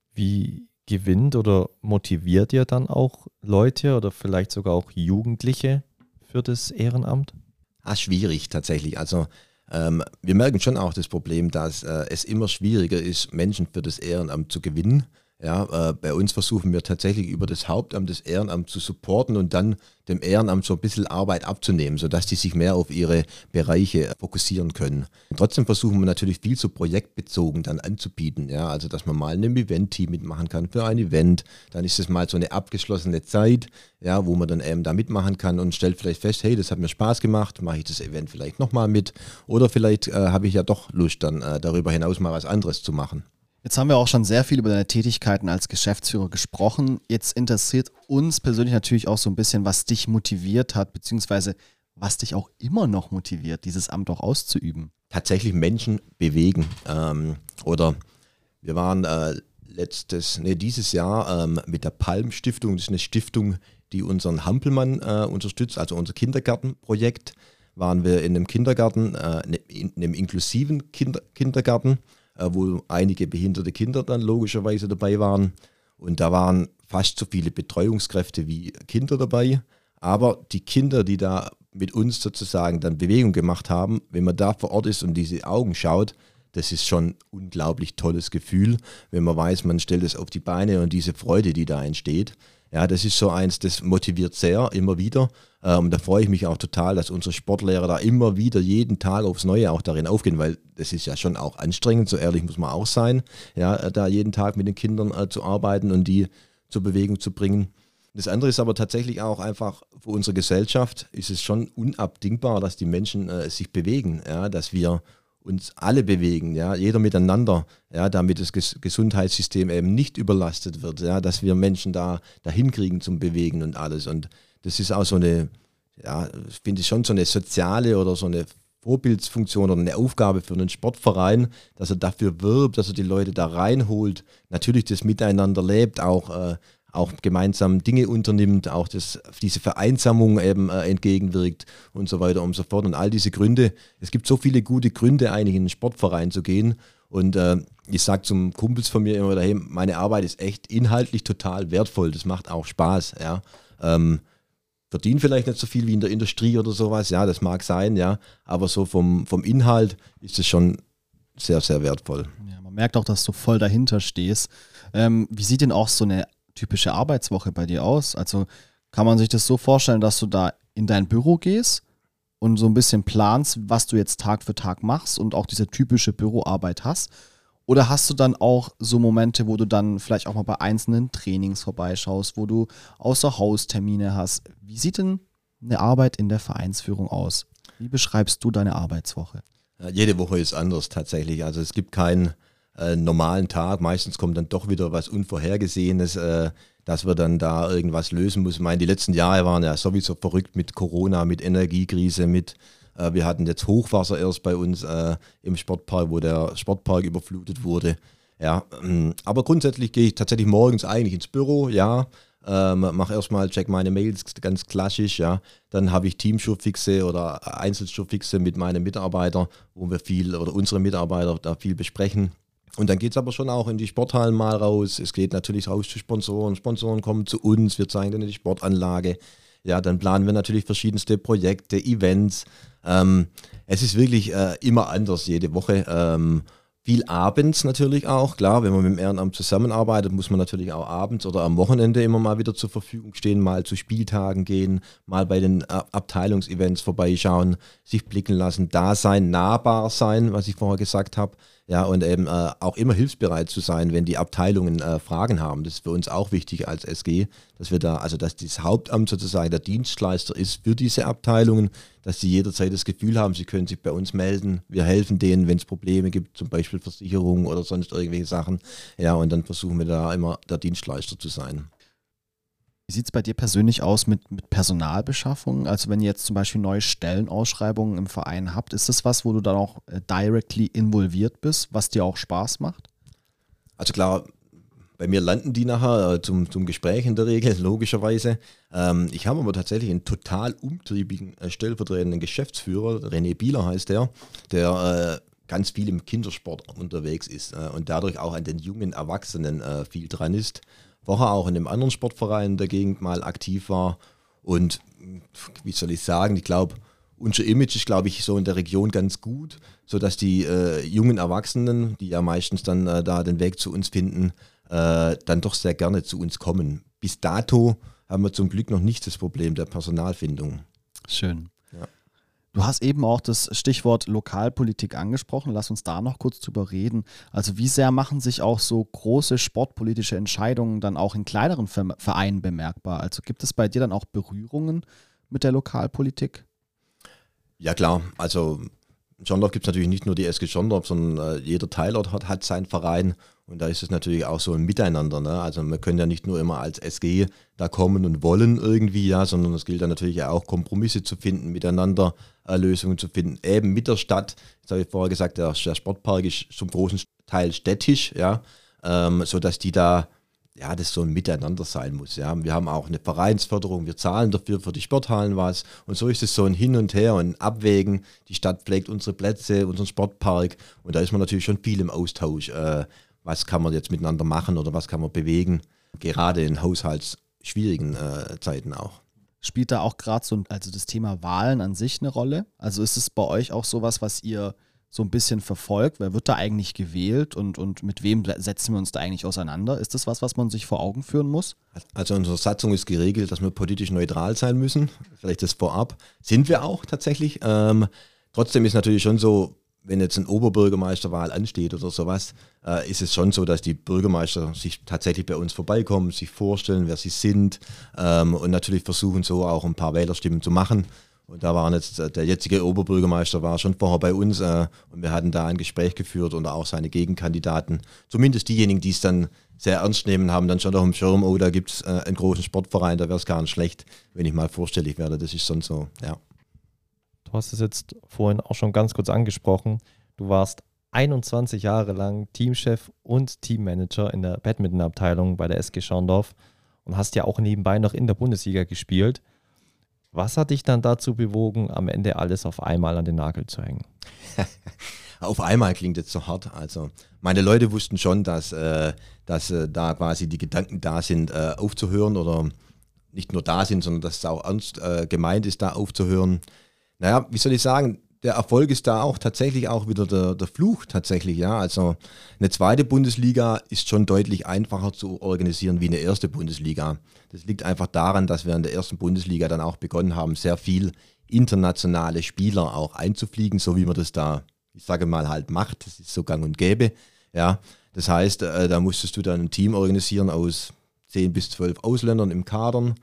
Wie gewinnt oder motiviert ihr dann auch Leute oder vielleicht sogar auch Jugendliche für das Ehrenamt? Schwierig tatsächlich. Also wir merken schon auch das Problem, dass es immer schwieriger ist, Menschen für das Ehrenamt zu gewinnen. Ja, bei uns versuchen wir tatsächlich über das Hauptamt das Ehrenamt zu supporten und dann dem Ehrenamt so ein bisschen Arbeit abzunehmen, sodass die sich mehr auf ihre Bereiche fokussieren können. Trotzdem versuchen wir natürlich viel so projektbezogen dann anzubieten, ja, also dass man mal in einem Event-Team mitmachen kann für ein Event, dann ist es mal so eine abgeschlossene Zeit, ja, wo man dann eben da mitmachen kann und stellt vielleicht fest, hey, das hat mir Spaß gemacht, mache ich das Event vielleicht nochmal mit oder vielleicht habe ich ja doch Lust dann darüber hinaus mal was anderes zu machen. Jetzt haben wir auch schon sehr viel über deine Tätigkeiten als Geschäftsführer gesprochen. Jetzt interessiert uns persönlich natürlich auch so ein bisschen, was dich motiviert hat, beziehungsweise was dich auch immer noch motiviert, dieses Amt auch auszuüben. Tatsächlich Menschen bewegen. Oder wir waren dieses Jahr mit der Palm-Stiftung, das ist eine Stiftung, die unseren Hampelmann unterstützt, also unser Kindergartenprojekt, waren wir in einem Kindergarten, in einem inklusiven Kindergarten, wo einige behinderte Kinder dann logischerweise dabei waren. Und da waren fast so viele Betreuungskräfte wie Kinder dabei. Aber die Kinder, die da mit uns sozusagen dann Bewegung gemacht haben, wenn man da vor Ort ist und diese Augen schaut, das ist schon ein unglaublich tolles Gefühl, wenn man weiß, man stellt es auf die Beine und diese Freude, die da entsteht. Ja, das ist so eins, das motiviert sehr, immer wieder. Und da freue ich mich auch total, dass unsere Sportlehrer da immer wieder jeden Tag aufs Neue auch darin aufgehen, weil das ist ja schon auch anstrengend, so ehrlich muss man auch sein, ja, da jeden Tag mit den Kindern zu arbeiten und die zur Bewegung zu bringen. Das andere ist aber tatsächlich auch einfach für unsere Gesellschaft ist es schon unabdingbar, dass die Menschen sich bewegen, ja, dass wir uns alle bewegen, ja, jeder miteinander, ja, damit das Gesundheitssystem eben nicht überlastet wird, ja, dass wir Menschen da hinkriegen zum Bewegen und alles. Und das ist auch so eine, ja, finde ich schon so eine soziale oder so eine Vorbildsfunktion oder eine Aufgabe für einen Sportverein, dass er dafür wirbt, dass er die Leute da reinholt, natürlich das Miteinander lebt, auch gemeinsam Dinge unternimmt, auch diese Vereinsamung eben entgegenwirkt und so weiter und so fort. Und all diese Gründe, es gibt so viele gute Gründe eigentlich in einen Sportverein zu gehen. Und ich sage zum Kumpels von mir immer wieder, hey, meine Arbeit ist echt inhaltlich total wertvoll, das macht auch Spaß. Ja. Verdienen vielleicht nicht so viel wie in der Industrie oder sowas, ja, das mag sein, ja, aber so vom Inhalt ist es schon sehr, sehr wertvoll. Ja, man merkt auch, dass du voll dahinter stehst. Wie sieht denn auch so eine typische Arbeitswoche bei dir aus? Also kann man sich das so vorstellen, dass du da in dein Büro gehst und so ein bisschen planst, was du jetzt Tag für Tag machst und auch diese typische Büroarbeit hast? Oder hast du dann auch so Momente, wo du dann vielleicht auch mal bei einzelnen Trainings vorbeischaust, wo du Außer-Haus-Termine hast? Wie sieht denn eine Arbeit in der Vereinsführung aus? Wie beschreibst du deine Arbeitswoche? Ja, jede Woche ist anders tatsächlich. Also es gibt keinen normalen Tag. Meistens kommt dann doch wieder was Unvorhergesehenes, dass wir dann da irgendwas lösen müssen. Ich meine, die letzten Jahre waren ja sowieso verrückt mit Corona, mit Energiekrise, wir hatten jetzt Hochwasser erst bei uns im Sportpark, wo der Sportpark überflutet wurde. Ja, aber grundsätzlich gehe ich tatsächlich morgens eigentlich ins Büro, ja, mache erstmal, check meine Mails, ganz klassisch, ja. Dann habe ich Teamschurfixe oder Einzelschurfixe mit meinen Mitarbeitern, wo wir unsere Mitarbeiter da viel besprechen. Und dann geht es aber schon auch in die Sporthallen mal raus. Es geht natürlich raus zu Sponsoren. Sponsoren kommen zu uns, wir zeigen dann die Sportanlage. Ja, dann planen wir natürlich verschiedenste Projekte, Events. Es ist wirklich immer anders jede Woche. Viel abends natürlich auch. Klar, wenn man mit dem Ehrenamt zusammenarbeitet, muss man natürlich auch abends oder am Wochenende immer mal wieder zur Verfügung stehen, mal zu Spieltagen gehen, mal bei den Abteilungsevents vorbeischauen, sich blicken lassen, da sein, nahbar sein, was ich vorher gesagt habe. Ja, und eben auch immer hilfsbereit zu sein, wenn die Abteilungen Fragen haben. Das ist für uns auch wichtig als SG, dass wir da, also dass das Hauptamt sozusagen der Dienstleister ist für diese Abteilungen, dass sie jederzeit das Gefühl haben, sie können sich bei uns melden. Wir helfen denen, wenn es Probleme gibt, zum Beispiel Versicherungen oder sonst irgendwelche Sachen. Ja, und dann versuchen wir da immer der Dienstleister zu sein. Wie sieht es bei dir persönlich aus mit Personalbeschaffung? Also wenn ihr jetzt zum Beispiel neue Stellenausschreibungen im Verein habt, ist das was, wo du dann auch directly involviert bist, was dir auch Spaß macht? Also klar, bei mir landen die nachher zum Gespräch in der Regel, logischerweise. Ich habe aber tatsächlich einen total umtriebigen stellvertretenden Geschäftsführer, René Bieler heißt der ganz viel im Kindersport unterwegs ist und dadurch auch an den jungen Erwachsenen viel dran ist. Vorher auch in einem anderen Sportverein in der Gegend mal aktiv war und wie soll ich sagen, ich glaube, unser Image ist, glaube ich, so in der Region ganz gut, sodass die jungen Erwachsenen, die ja meistens dann da den Weg zu uns finden, dann doch sehr gerne zu uns kommen. Bis dato haben wir zum Glück noch nicht das Problem der Personalfindung. Schön. Ja. Du hast eben auch das Stichwort Lokalpolitik angesprochen. Lass uns da noch kurz drüber reden. Also wie sehr machen sich auch so große sportpolitische Entscheidungen dann auch in kleineren Vereinen bemerkbar? Also gibt es bei dir dann auch Berührungen mit der Lokalpolitik? Ja klar, also in Schondorf gibt es natürlich nicht nur die SG Schondorf, sondern jeder Teilort hat seinen Verein und da ist es natürlich auch so ein Miteinander. Ne? Also wir können ja nicht nur immer als SG da kommen und wollen irgendwie, ja, sondern es gilt dann natürlich auch Kompromisse zu finden, miteinander Lösungen zu finden, eben mit der Stadt. Das habe ich vorher gesagt, der Sportpark ist zum großen Teil städtisch, ja, sodass die da, ja, das so ein Miteinander sein muss. Ja. Wir haben auch eine Vereinsförderung, wir zahlen dafür für die Sporthallen was und so ist es so ein Hin und Her und Abwägen. Die Stadt pflegt unsere Plätze, unseren Sportpark und da ist man natürlich schon viel im Austausch. Was kann man jetzt miteinander machen oder was kann man bewegen? gerade in haushaltsschwierigen Zeiten auch. Spielt da auch gerade also das Thema Wahlen an sich eine Rolle? Also ist es bei euch auch sowas, was ihr so ein bisschen verfolgt? Wer wird da eigentlich gewählt und mit wem setzen wir uns da eigentlich auseinander? Ist das was man sich vor Augen führen muss? Also unsere Satzung ist geregelt, dass wir politisch neutral sein müssen. Vielleicht das vorab. Sind wir auch tatsächlich. Trotzdem ist natürlich schon so, wenn jetzt eine Oberbürgermeisterwahl ansteht oder sowas, ist es schon so, dass die Bürgermeister sich tatsächlich bei uns vorbeikommen, sich vorstellen, wer sie sind und natürlich versuchen so auch ein paar Wählerstimmen zu machen. Und da waren jetzt, der jetzige Oberbürgermeister war schon vorher bei uns und wir hatten da ein Gespräch geführt und auch seine Gegenkandidaten. Zumindest diejenigen, die es dann sehr ernst nehmen, haben dann schon auf dem Schirm, oh, da gibt es einen großen Sportverein, da wäre es gar nicht schlecht, wenn ich mal vorstellig werde. Das ist sonst so, ja. Du hast es jetzt vorhin auch schon ganz kurz angesprochen. Du warst 21 Jahre lang Teamchef und Teammanager in der Badminton-Abteilung bei der SG Schorndorf und hast ja auch nebenbei noch in der Bundesliga gespielt. Was hat dich dann dazu bewogen, am Ende alles auf einmal an den Nagel zu hängen? Auf einmal klingt jetzt so hart. Also meine Leute wussten schon, dass da quasi die Gedanken da sind, aufzuhören oder nicht nur da sind, sondern dass es auch ernst gemeint ist, da aufzuhören. Naja, wie soll ich sagen, der Erfolg ist da auch tatsächlich auch wieder der Fluch tatsächlich, ja. Also eine zweite Bundesliga ist schon deutlich einfacher zu organisieren wie eine erste Bundesliga. Das liegt einfach daran, dass wir in der ersten Bundesliga dann auch begonnen haben, sehr viel internationale Spieler auch einzufliegen, so wie man das da, ich sage mal, halt macht. Das ist so gang und gäbe, ja. Das heißt, da musstest du dann ein Team organisieren aus 10 bis 12 Ausländern im Kader,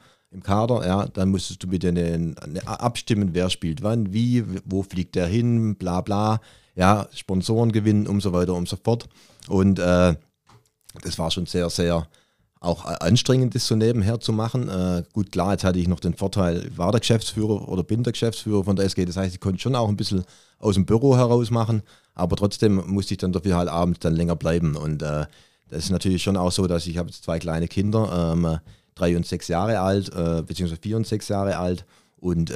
ja, dann musstest du mit denen abstimmen, wer spielt wann, wie, wo fliegt der hin, bla bla, ja, Sponsoren gewinnen und so weiter und so fort. Und das war schon sehr, sehr auch anstrengend, das so nebenher zu machen. Gut, klar, jetzt hatte ich noch den Vorteil, ich war der Geschäftsführer oder bin der Geschäftsführer von der SG, das heißt, ich konnte schon auch ein bisschen aus dem Büro heraus machen, aber trotzdem musste ich dann dafür halt abends dann länger bleiben. Und das ist natürlich schon auch so, dass ich habe jetzt 2 kleine Kinder, 3 und 6 Jahre alt, beziehungsweise 4 und 6 Jahre alt und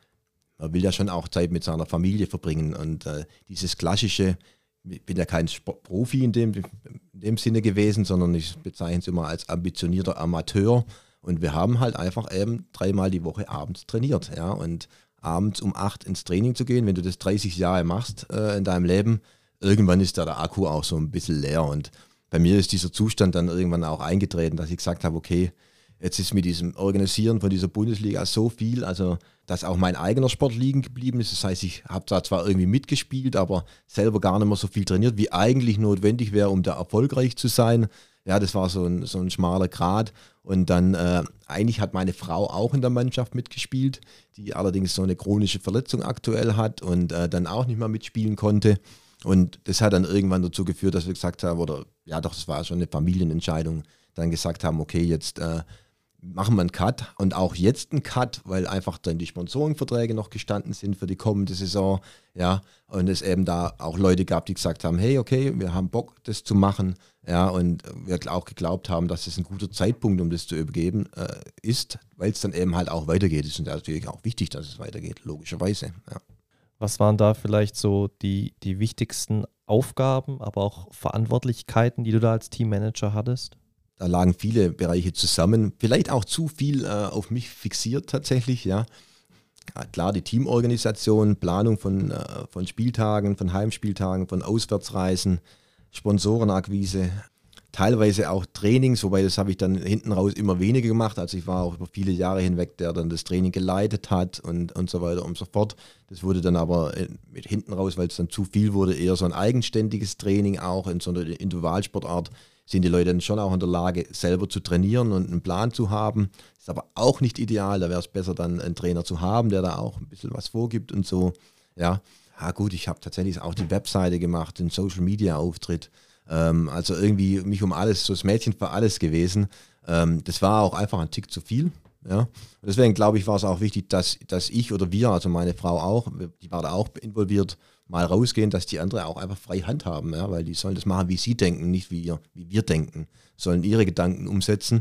man will ja schon auch Zeit mit seiner Familie verbringen und dieses klassische, ich bin ja kein Profi in dem Sinne gewesen, sondern ich bezeichne es immer als ambitionierter Amateur und wir haben halt einfach eben 3-mal die Woche abends trainiert, ja, und abends um 8 ins Training zu gehen, wenn du das 30 Jahre machst in deinem Leben, irgendwann ist da der Akku auch so ein bisschen leer und bei mir ist dieser Zustand dann irgendwann auch eingetreten, dass ich gesagt habe, okay, jetzt ist mit diesem Organisieren von dieser Bundesliga so viel, also dass auch mein eigener Sport liegen geblieben ist. Das heißt, ich habe da zwar irgendwie mitgespielt, aber selber gar nicht mehr so viel trainiert, wie eigentlich notwendig wäre, um da erfolgreich zu sein. Ja, das war so ein schmaler Grat. Und dann eigentlich hat meine Frau auch in der Mannschaft mitgespielt, die allerdings so eine chronische Verletzung aktuell hat und dann auch nicht mehr mitspielen konnte. Und das hat dann irgendwann dazu geführt, dass wir gesagt haben, oder ja doch, das war schon eine Familienentscheidung, dann gesagt haben, okay, jetzt machen wir einen Cut und auch jetzt einen Cut, weil einfach dann die Sponsorenverträge noch gestanden sind für die kommende Saison, ja, und es eben da auch Leute gab, die gesagt haben, hey, okay, wir haben Bock, das zu machen, ja, und wir auch geglaubt haben, dass es ein guter Zeitpunkt, um das zu übergeben, ist, weil es dann eben halt auch weitergeht. Es ist natürlich auch wichtig, dass es weitergeht, logischerweise, ja. Was waren da vielleicht so die wichtigsten Aufgaben, aber auch Verantwortlichkeiten, die du da als Teammanager hattest? Da lagen viele Bereiche zusammen, vielleicht auch zu viel auf mich fixiert tatsächlich, ja. Ja, klar, die Teamorganisation, Planung von Spieltagen, von Heimspieltagen, von Auswärtsreisen, Sponsorenakquise, teilweise auch Trainings, wobei das habe ich dann hinten raus immer weniger gemacht. Also ich war auch über viele Jahre hinweg, der dann das Training geleitet hat und so weiter und so fort. Das wurde dann aber mit hinten raus, weil es dann zu viel wurde, eher so ein eigenständiges Training auch in so einer Individualsportart. Sind die Leute dann schon auch in der Lage, selber zu trainieren und einen Plan zu haben. Ist aber auch nicht ideal, da wäre es besser, dann einen Trainer zu haben, der da auch ein bisschen was vorgibt und so. Ja, gut, ich habe tatsächlich auch die Webseite gemacht, den Social-Media-Auftritt. Also irgendwie mich um alles, so das Mädchen für alles gewesen. Das war auch einfach ein Tick zu viel. Ja. Und deswegen glaube ich, war es auch wichtig, dass ich oder wir, also meine Frau auch, die war da auch involviert, mal rausgehen, dass die andere auch einfach frei Hand haben, ja, weil die sollen das machen, wie sie denken, nicht wie wir denken, sollen ihre Gedanken umsetzen.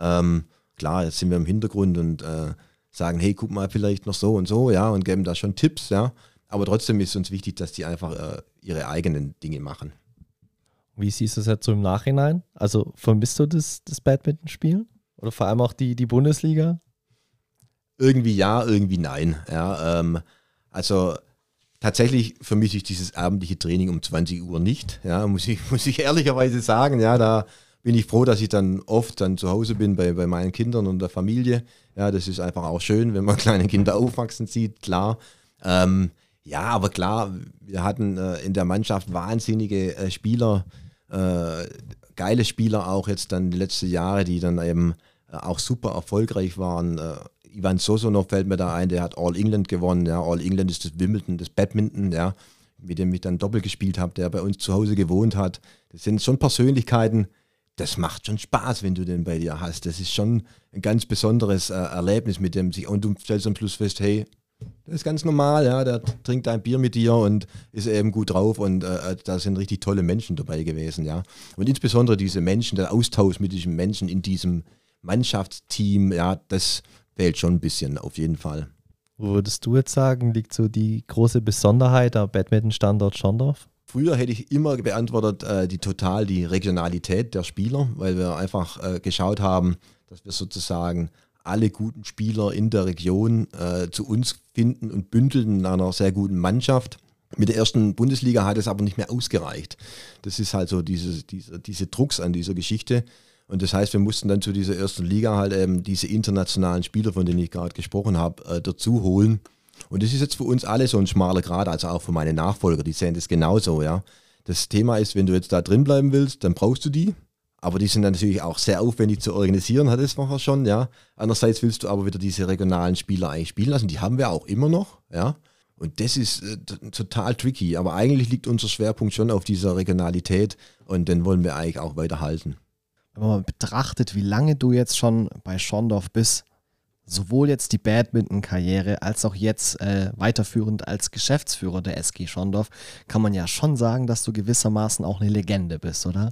Klar, jetzt sind wir im Hintergrund und sagen, hey, guck mal, vielleicht noch so und so, ja, und geben da schon Tipps, ja, aber trotzdem ist uns wichtig, dass die einfach ihre eigenen Dinge machen. Wie siehst du es jetzt so im Nachhinein? Also vermisst du das Badmintonspielen? Oder vor allem auch die Bundesliga? Irgendwie ja, irgendwie nein. Ja, also tatsächlich vermisse ich dieses abendliche Training um 20 Uhr nicht. Ja, muss ich ehrlicherweise sagen. Ja, da bin ich froh, dass ich dann oft zu Hause bin bei meinen Kindern und der Familie. Ja, das ist einfach auch schön, wenn man kleine Kinder aufwachsen sieht, klar. Ja, aber klar, wir hatten in der Mannschaft wahnsinnige Spieler, geile Spieler auch jetzt dann die letzten Jahre, die dann eben auch super erfolgreich waren. Ivan Sosonov fällt mir da ein, der hat All England gewonnen. Ja. All England ist das Wimbledon, das Badminton, ja, mit dem ich dann Doppel gespielt habe, der bei uns zu Hause gewohnt hat. Das sind schon Persönlichkeiten, das macht schon Spaß, wenn du den bei dir hast. Das ist schon ein ganz besonderes Erlebnis mit dem sich, und du stellst am Schluss fest, hey, das ist ganz normal, ja, der trinkt ein Bier mit dir und ist eben gut drauf und da sind richtig tolle Menschen dabei gewesen, ja. Und insbesondere diese Menschen, der Austausch mit diesen Menschen in diesem Mannschaftsteam, ja, das fehlt schon ein bisschen, auf jeden Fall. Wo würdest du jetzt sagen, liegt so die große Besonderheit am Badminton-Standort Schorndorf? Früher hätte ich immer beantwortet, die Regionalität der Spieler, weil wir einfach geschaut haben, dass wir sozusagen alle guten Spieler in der Region zu uns finden und bündeln in einer sehr guten Mannschaft. Mit der ersten Bundesliga hat es aber nicht mehr ausgereicht. Das ist halt so diese Drucks an dieser Geschichte. Und das heißt, wir mussten dann zu dieser ersten Liga halt eben diese internationalen Spieler, von denen ich gerade gesprochen habe, dazu holen. Und das ist jetzt für uns alle so ein schmaler Grat, also auch für meine Nachfolger, die sehen das genauso, ja. Das Thema ist, wenn du jetzt da drin bleiben willst, dann brauchst du die. Aber die sind dann natürlich auch sehr aufwendig zu organisieren, hat es vorher schon, ja. Andererseits willst du aber wieder diese regionalen Spieler eigentlich spielen lassen, die haben wir auch immer noch, ja. Und das ist total tricky, aber eigentlich liegt unser Schwerpunkt schon auf dieser Regionalität und den wollen wir eigentlich auch weiterhalten. Wenn man betrachtet, wie lange du jetzt schon bei Schorndorf bist, sowohl jetzt die Badminton-Karriere als auch jetzt weiterführend als Geschäftsführer der SG Schorndorf, kann man ja schon sagen, dass du gewissermaßen auch eine Legende bist, oder?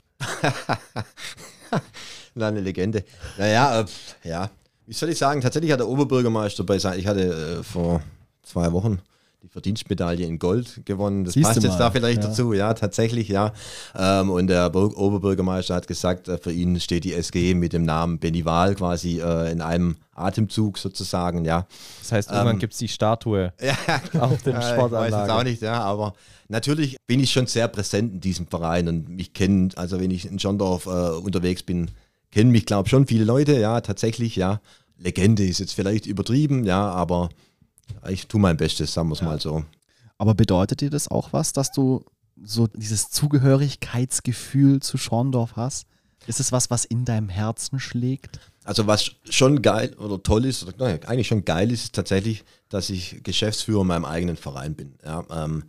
Na, eine Legende. Naja, ja. Wie soll ich sagen, tatsächlich hat der Oberbürgermeister ich hatte vor 2 Wochen die Verdienstmedaille in Gold gewonnen. Das passt jetzt da vielleicht dazu, ja, tatsächlich, ja. Und der Oberbürgermeister hat gesagt, für ihn steht die SG mit dem Namen Benny Wahl quasi in einem Atemzug sozusagen, ja. Das heißt, irgendwann gibt es die Statue auf den Sportanlagen. Ich weiß jetzt auch nicht, ja, aber natürlich bin ich schon sehr präsent in diesem Verein und mich kennen, also wenn ich in Schorndorf unterwegs bin, kennen mich, glaube ich, schon viele Leute, ja, tatsächlich, ja. Legende ist jetzt vielleicht übertrieben, ja, aber ich tue mein Bestes, sagen wir es mal so. Aber bedeutet dir das auch was, dass du so dieses Zugehörigkeitsgefühl zu Schorndorf hast? Ist es was in deinem Herzen schlägt? Also was schon geil oder toll ist, oder eigentlich schon geil ist tatsächlich, dass ich Geschäftsführer in meinem eigenen Verein bin. Ja,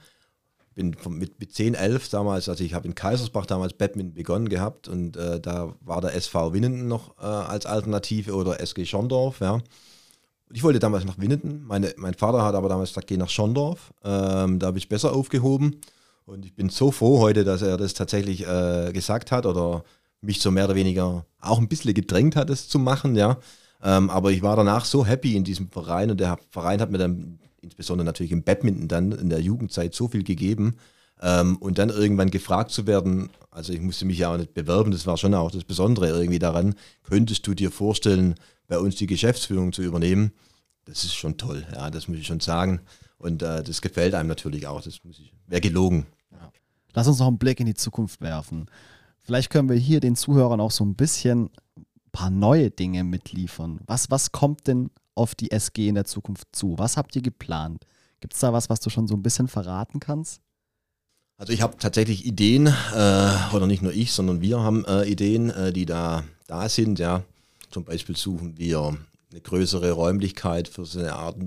bin mit 10, 11 damals, also ich habe in Kaisersbach damals Badminton begonnen gehabt und da war der SV Winnenden noch als Alternative oder SG Schorndorf, ja. Ich wollte damals nach Winnenden, mein Vater hat aber damals gesagt, geh nach Schorndorf, da habe ich besser aufgehoben und ich bin so froh heute, dass er das tatsächlich gesagt hat oder mich so mehr oder weniger auch ein bisschen gedrängt hat, das zu machen, ja. Aber ich war danach so happy in diesem Verein und der Verein hat mir dann, insbesondere natürlich im Badminton dann in der Jugendzeit so viel gegeben und dann irgendwann gefragt zu werden, also ich musste mich ja auch nicht bewerben, das war schon auch das Besondere irgendwie daran, könntest du dir vorstellen, bei uns die Geschäftsführung zu übernehmen, das ist schon toll, ja, das muss ich schon sagen. Und das gefällt einem natürlich auch, wäre gelogen. Ja. Lass uns noch einen Blick in die Zukunft werfen. Vielleicht können wir hier den Zuhörern auch so ein bisschen ein paar neue Dinge mitliefern. Was kommt denn auf die SG in der Zukunft zu? Was habt ihr geplant? Gibt es da was du schon so ein bisschen verraten kannst? Also ich habe tatsächlich Ideen, oder nicht nur ich, sondern wir haben Ideen, die da sind, ja. Zum Beispiel suchen wir eine größere Räumlichkeit für so eine Art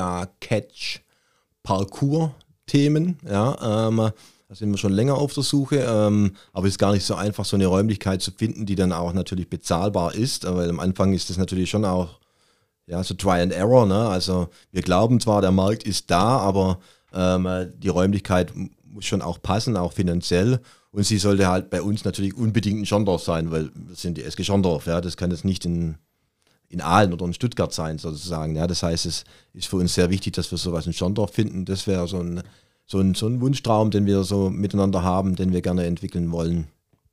Ninja-Catch-Parcours-Themen. Ja, da sind wir schon länger auf der Suche, aber es ist gar nicht so einfach, so eine Räumlichkeit zu finden, die dann auch natürlich bezahlbar ist, weil am Anfang ist das natürlich schon auch ja, so Try and Error. Ne? Also wir glauben zwar, der Markt ist da, aber die Räumlichkeit muss schon auch passen, auch finanziell. Und sie sollte halt bei uns natürlich unbedingt in Schorndorf sein, weil wir sind die SG Schorndorf. Ja, das kann jetzt nicht in Aalen oder in Stuttgart sein sozusagen. Ja, das heißt, es ist für uns sehr wichtig, dass wir sowas in Schorndorf finden. Das wäre so ein Wunschtraum, den wir so miteinander haben, den wir gerne entwickeln wollen.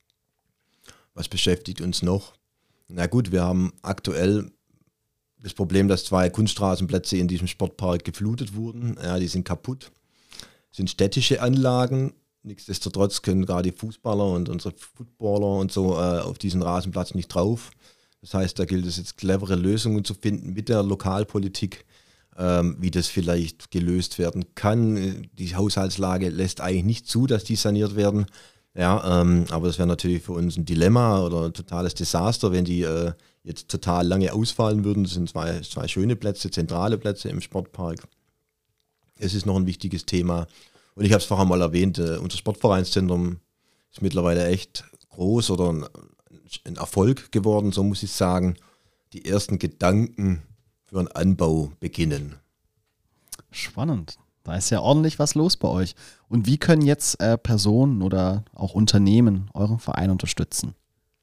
Was beschäftigt uns noch? Na gut, wir haben aktuell das Problem, dass 2 Kunststraßenplätze in diesem Sportpark geflutet wurden. Ja, die sind kaputt. Das sind städtische Anlagen. Nichtsdestotrotz können gerade die Fußballer und unsere Footballer und so auf diesen Rasenplatz nicht drauf. Das heißt, da gilt es jetzt clevere Lösungen zu finden mit der Lokalpolitik, wie das vielleicht gelöst werden kann. Die Haushaltslage lässt eigentlich nicht zu, dass die saniert werden. Ja, aber das wäre natürlich für uns ein Dilemma oder ein totales Desaster, wenn die jetzt total lange ausfallen würden. Das sind zwei schöne Plätze, zentrale Plätze im Sportpark. Es ist noch ein wichtiges Thema. Und ich habe es vorher mal erwähnt, unser Sportvereinszentrum ist mittlerweile echt groß oder ein Erfolg geworden, so muss ich sagen. Die ersten Gedanken für einen Anbau beginnen. Spannend. Da ist ja ordentlich was los bei euch. Und wie können jetzt Personen oder auch Unternehmen euren Verein unterstützen?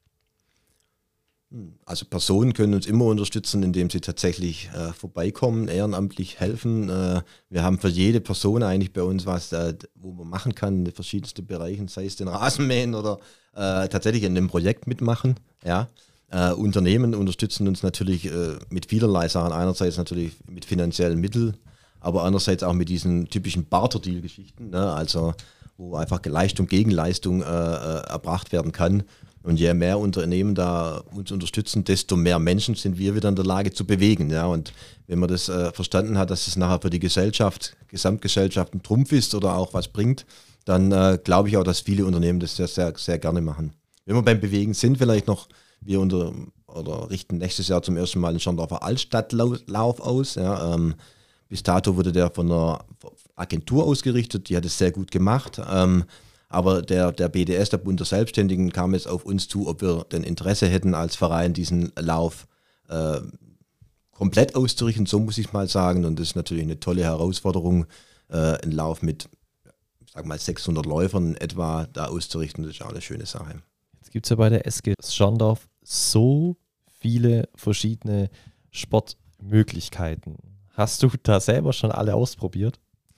Also Personen können uns immer unterstützen, indem sie tatsächlich vorbeikommen, ehrenamtlich helfen. Wir haben für jede Person eigentlich bei uns was, wo man machen kann, in verschiedensten Bereichen, sei es den Rasenmähen oder tatsächlich in dem Projekt mitmachen. Ja. Unternehmen unterstützen uns natürlich mit vielerlei Sachen. Einerseits natürlich mit finanziellen Mitteln, aber andererseits auch mit diesen typischen Barter-Deal-Geschichten, ne? Also wo einfach Leistung gegen Leistung erbracht werden kann. Und je mehr Unternehmen da uns unterstützen, desto mehr Menschen sind wir wieder in der Lage zu bewegen. Ja? Und wenn man das verstanden hat, dass es nachher für die Gesellschaft, Gesamtgesellschaft ein Trumpf ist oder auch was bringt, dann glaube ich auch, dass viele Unternehmen das sehr, sehr, sehr gerne machen. Wenn wir beim Bewegen sind, vielleicht noch, wir richten nächstes Jahr zum ersten Mal den Schorndorfer Altstadtlauf aus. Ja? Bis dato wurde der von einer Agentur ausgerichtet, die hat es sehr gut gemacht. Aber der BDS, der Bund der Selbstständigen, kam jetzt auf uns zu, ob wir denn Interesse hätten, als Verein diesen Lauf komplett auszurichten, so muss ich mal sagen. Und das ist natürlich eine tolle Herausforderung, einen Lauf mit, sag mal, 600 Läufern etwa da auszurichten. Das ist auch eine schöne Sache. Jetzt gibt es ja bei der SG Schorndorf so viele verschiedene Sportmöglichkeiten. Hast du da selber schon alle ausprobiert?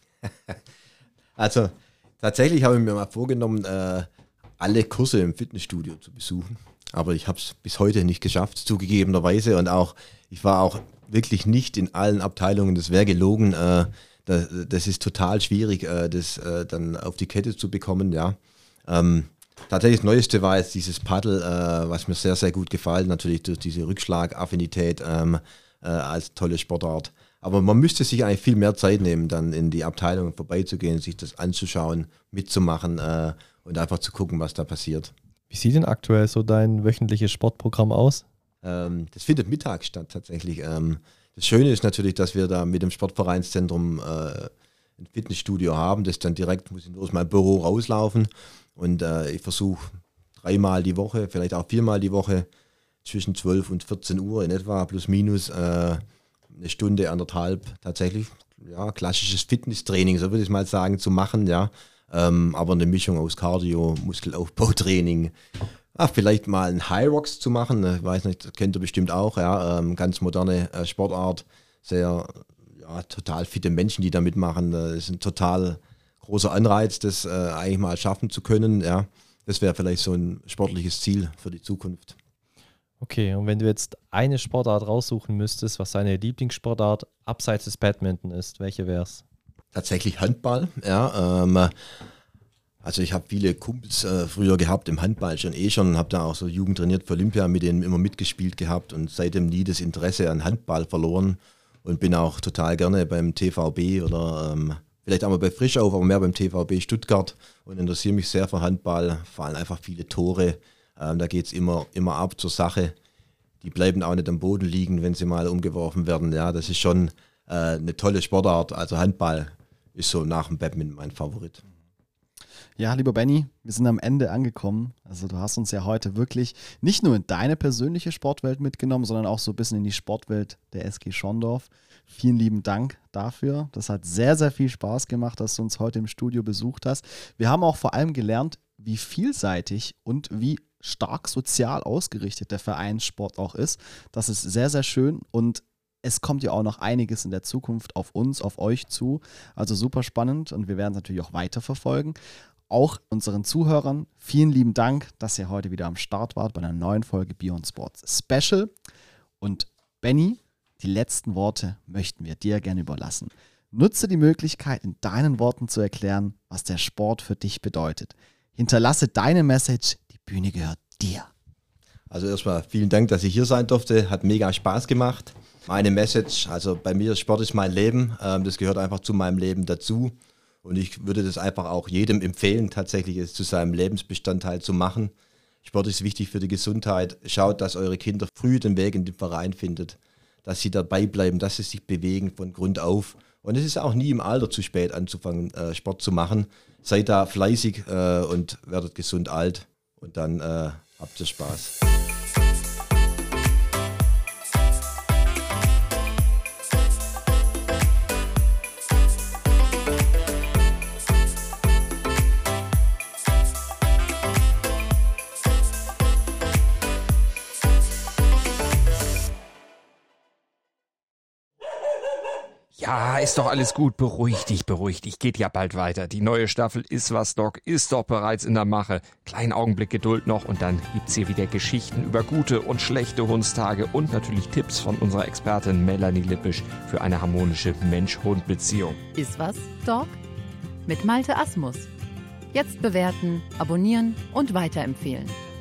Also tatsächlich habe ich mir mal vorgenommen, alle Kurse im Fitnessstudio zu besuchen. Aber ich habe es bis heute nicht geschafft, zugegebenerweise. Und auch, ich war auch wirklich nicht in allen Abteilungen, das wäre gelogen. Das ist total schwierig, das dann auf die Kette zu bekommen. Ja. Tatsächlich das Neueste war jetzt dieses Paddel, was mir sehr, sehr gut gefällt. Natürlich durch diese Rückschlagaffinität als tolle Sportart. Aber man müsste sich eigentlich viel mehr Zeit nehmen, dann in die Abteilungen vorbeizugehen, sich das anzuschauen, mitzumachen und einfach zu gucken, was da passiert. Wie sieht denn aktuell so dein wöchentliches Sportprogramm aus? Das findet mittags statt tatsächlich. Das Schöne ist natürlich, dass wir da mit dem Sportvereinszentrum ein Fitnessstudio haben, das dann direkt, muss ich nur aus meinem Büro rauslaufen und ich versuche 3-mal die Woche, vielleicht auch 4-mal die Woche zwischen 12 und 14 Uhr in etwa plus minus eine Stunde, 1,5 tatsächlich, ja, klassisches Fitnesstraining, so würde ich mal sagen, zu machen, ja. Aber eine Mischung aus Cardio, Muskelaufbautraining, vielleicht mal ein High Rocks zu machen, ich weiß nicht, das kennt ihr bestimmt auch, ja, ganz moderne Sportart, sehr, ja, total fitte Menschen, die da mitmachen, das ist ein total großer Anreiz, das eigentlich mal schaffen zu können, ja. Das wäre vielleicht so ein sportliches Ziel für die Zukunft. Okay, und wenn du jetzt eine Sportart raussuchen müsstest, was deine Lieblingssportart abseits des Badminton ist, welche wäre es? Tatsächlich Handball, ja. Also ich habe viele Kumpels früher gehabt im Handball schon, habe da auch so Jugend trainiert für Olympia, mit denen immer mitgespielt gehabt und seitdem nie das Interesse an Handball verloren und bin auch total gerne beim TVB oder vielleicht auch mal bei Frischauf, aber mehr beim TVB Stuttgart und interessiere mich sehr für Handball, fallen einfach viele Tore. Da geht es immer ab zur Sache. Die bleiben auch nicht am Boden liegen, wenn sie mal umgeworfen werden. Ja, das ist schon eine tolle Sportart. Also Handball ist so nach dem Badminton mein Favorit. Ja, lieber Benny, wir sind am Ende angekommen. Also du hast uns ja heute wirklich nicht nur in deine persönliche Sportwelt mitgenommen, sondern auch so ein bisschen in die Sportwelt der SG Schorndorf. Vielen lieben Dank dafür. Das hat sehr, sehr viel Spaß gemacht, dass du uns heute im Studio besucht hast. Wir haben auch vor allem gelernt, wie vielseitig und wie stark sozial ausgerichtet der Vereinssport auch ist. Das ist sehr, sehr schön und es kommt ja auch noch einiges in der Zukunft auf uns, auf euch zu. Also super spannend und wir werden es natürlich auch weiterverfolgen. auch unseren Zuhörern vielen lieben Dank, dass ihr heute wieder am Start wart bei einer neuen Folge Beyond Sports Special. Und Benny, die letzten Worte möchten wir dir gerne überlassen. Nutze die Möglichkeit, in deinen Worten zu erklären, was der Sport für dich bedeutet. Hinterlasse deine Message, die Bühne gehört dir. Also erstmal vielen Dank, dass ich hier sein durfte. Hat mega Spaß gemacht. Meine Message, also bei mir, Sport ist mein Leben. Das gehört einfach zu meinem Leben dazu. Und ich würde das einfach auch jedem empfehlen, tatsächlich es zu seinem Lebensbestandteil zu machen. Sport ist wichtig für die Gesundheit. Schaut, dass eure Kinder früh den Weg in den Verein findet, dass sie dabei bleiben, dass sie sich bewegen von Grund auf. Und es ist auch nie im Alter zu spät anzufangen, Sport zu machen. Seid da fleißig und werdet gesund alt und dann habt ihr Spaß. Ja, ist doch alles gut. Beruhig dich. Geht ja bald weiter. Die neue Staffel Ist was, Doc ist doch bereits in der Mache. Kleinen Augenblick Geduld noch und dann gibt's hier wieder Geschichten über gute und schlechte Hundstage und natürlich Tipps von unserer Expertin Melanie Lippisch für eine harmonische Mensch-Hund-Beziehung. Ist was, Doc? Mit Malte Asmus. Jetzt bewerten, abonnieren und weiterempfehlen.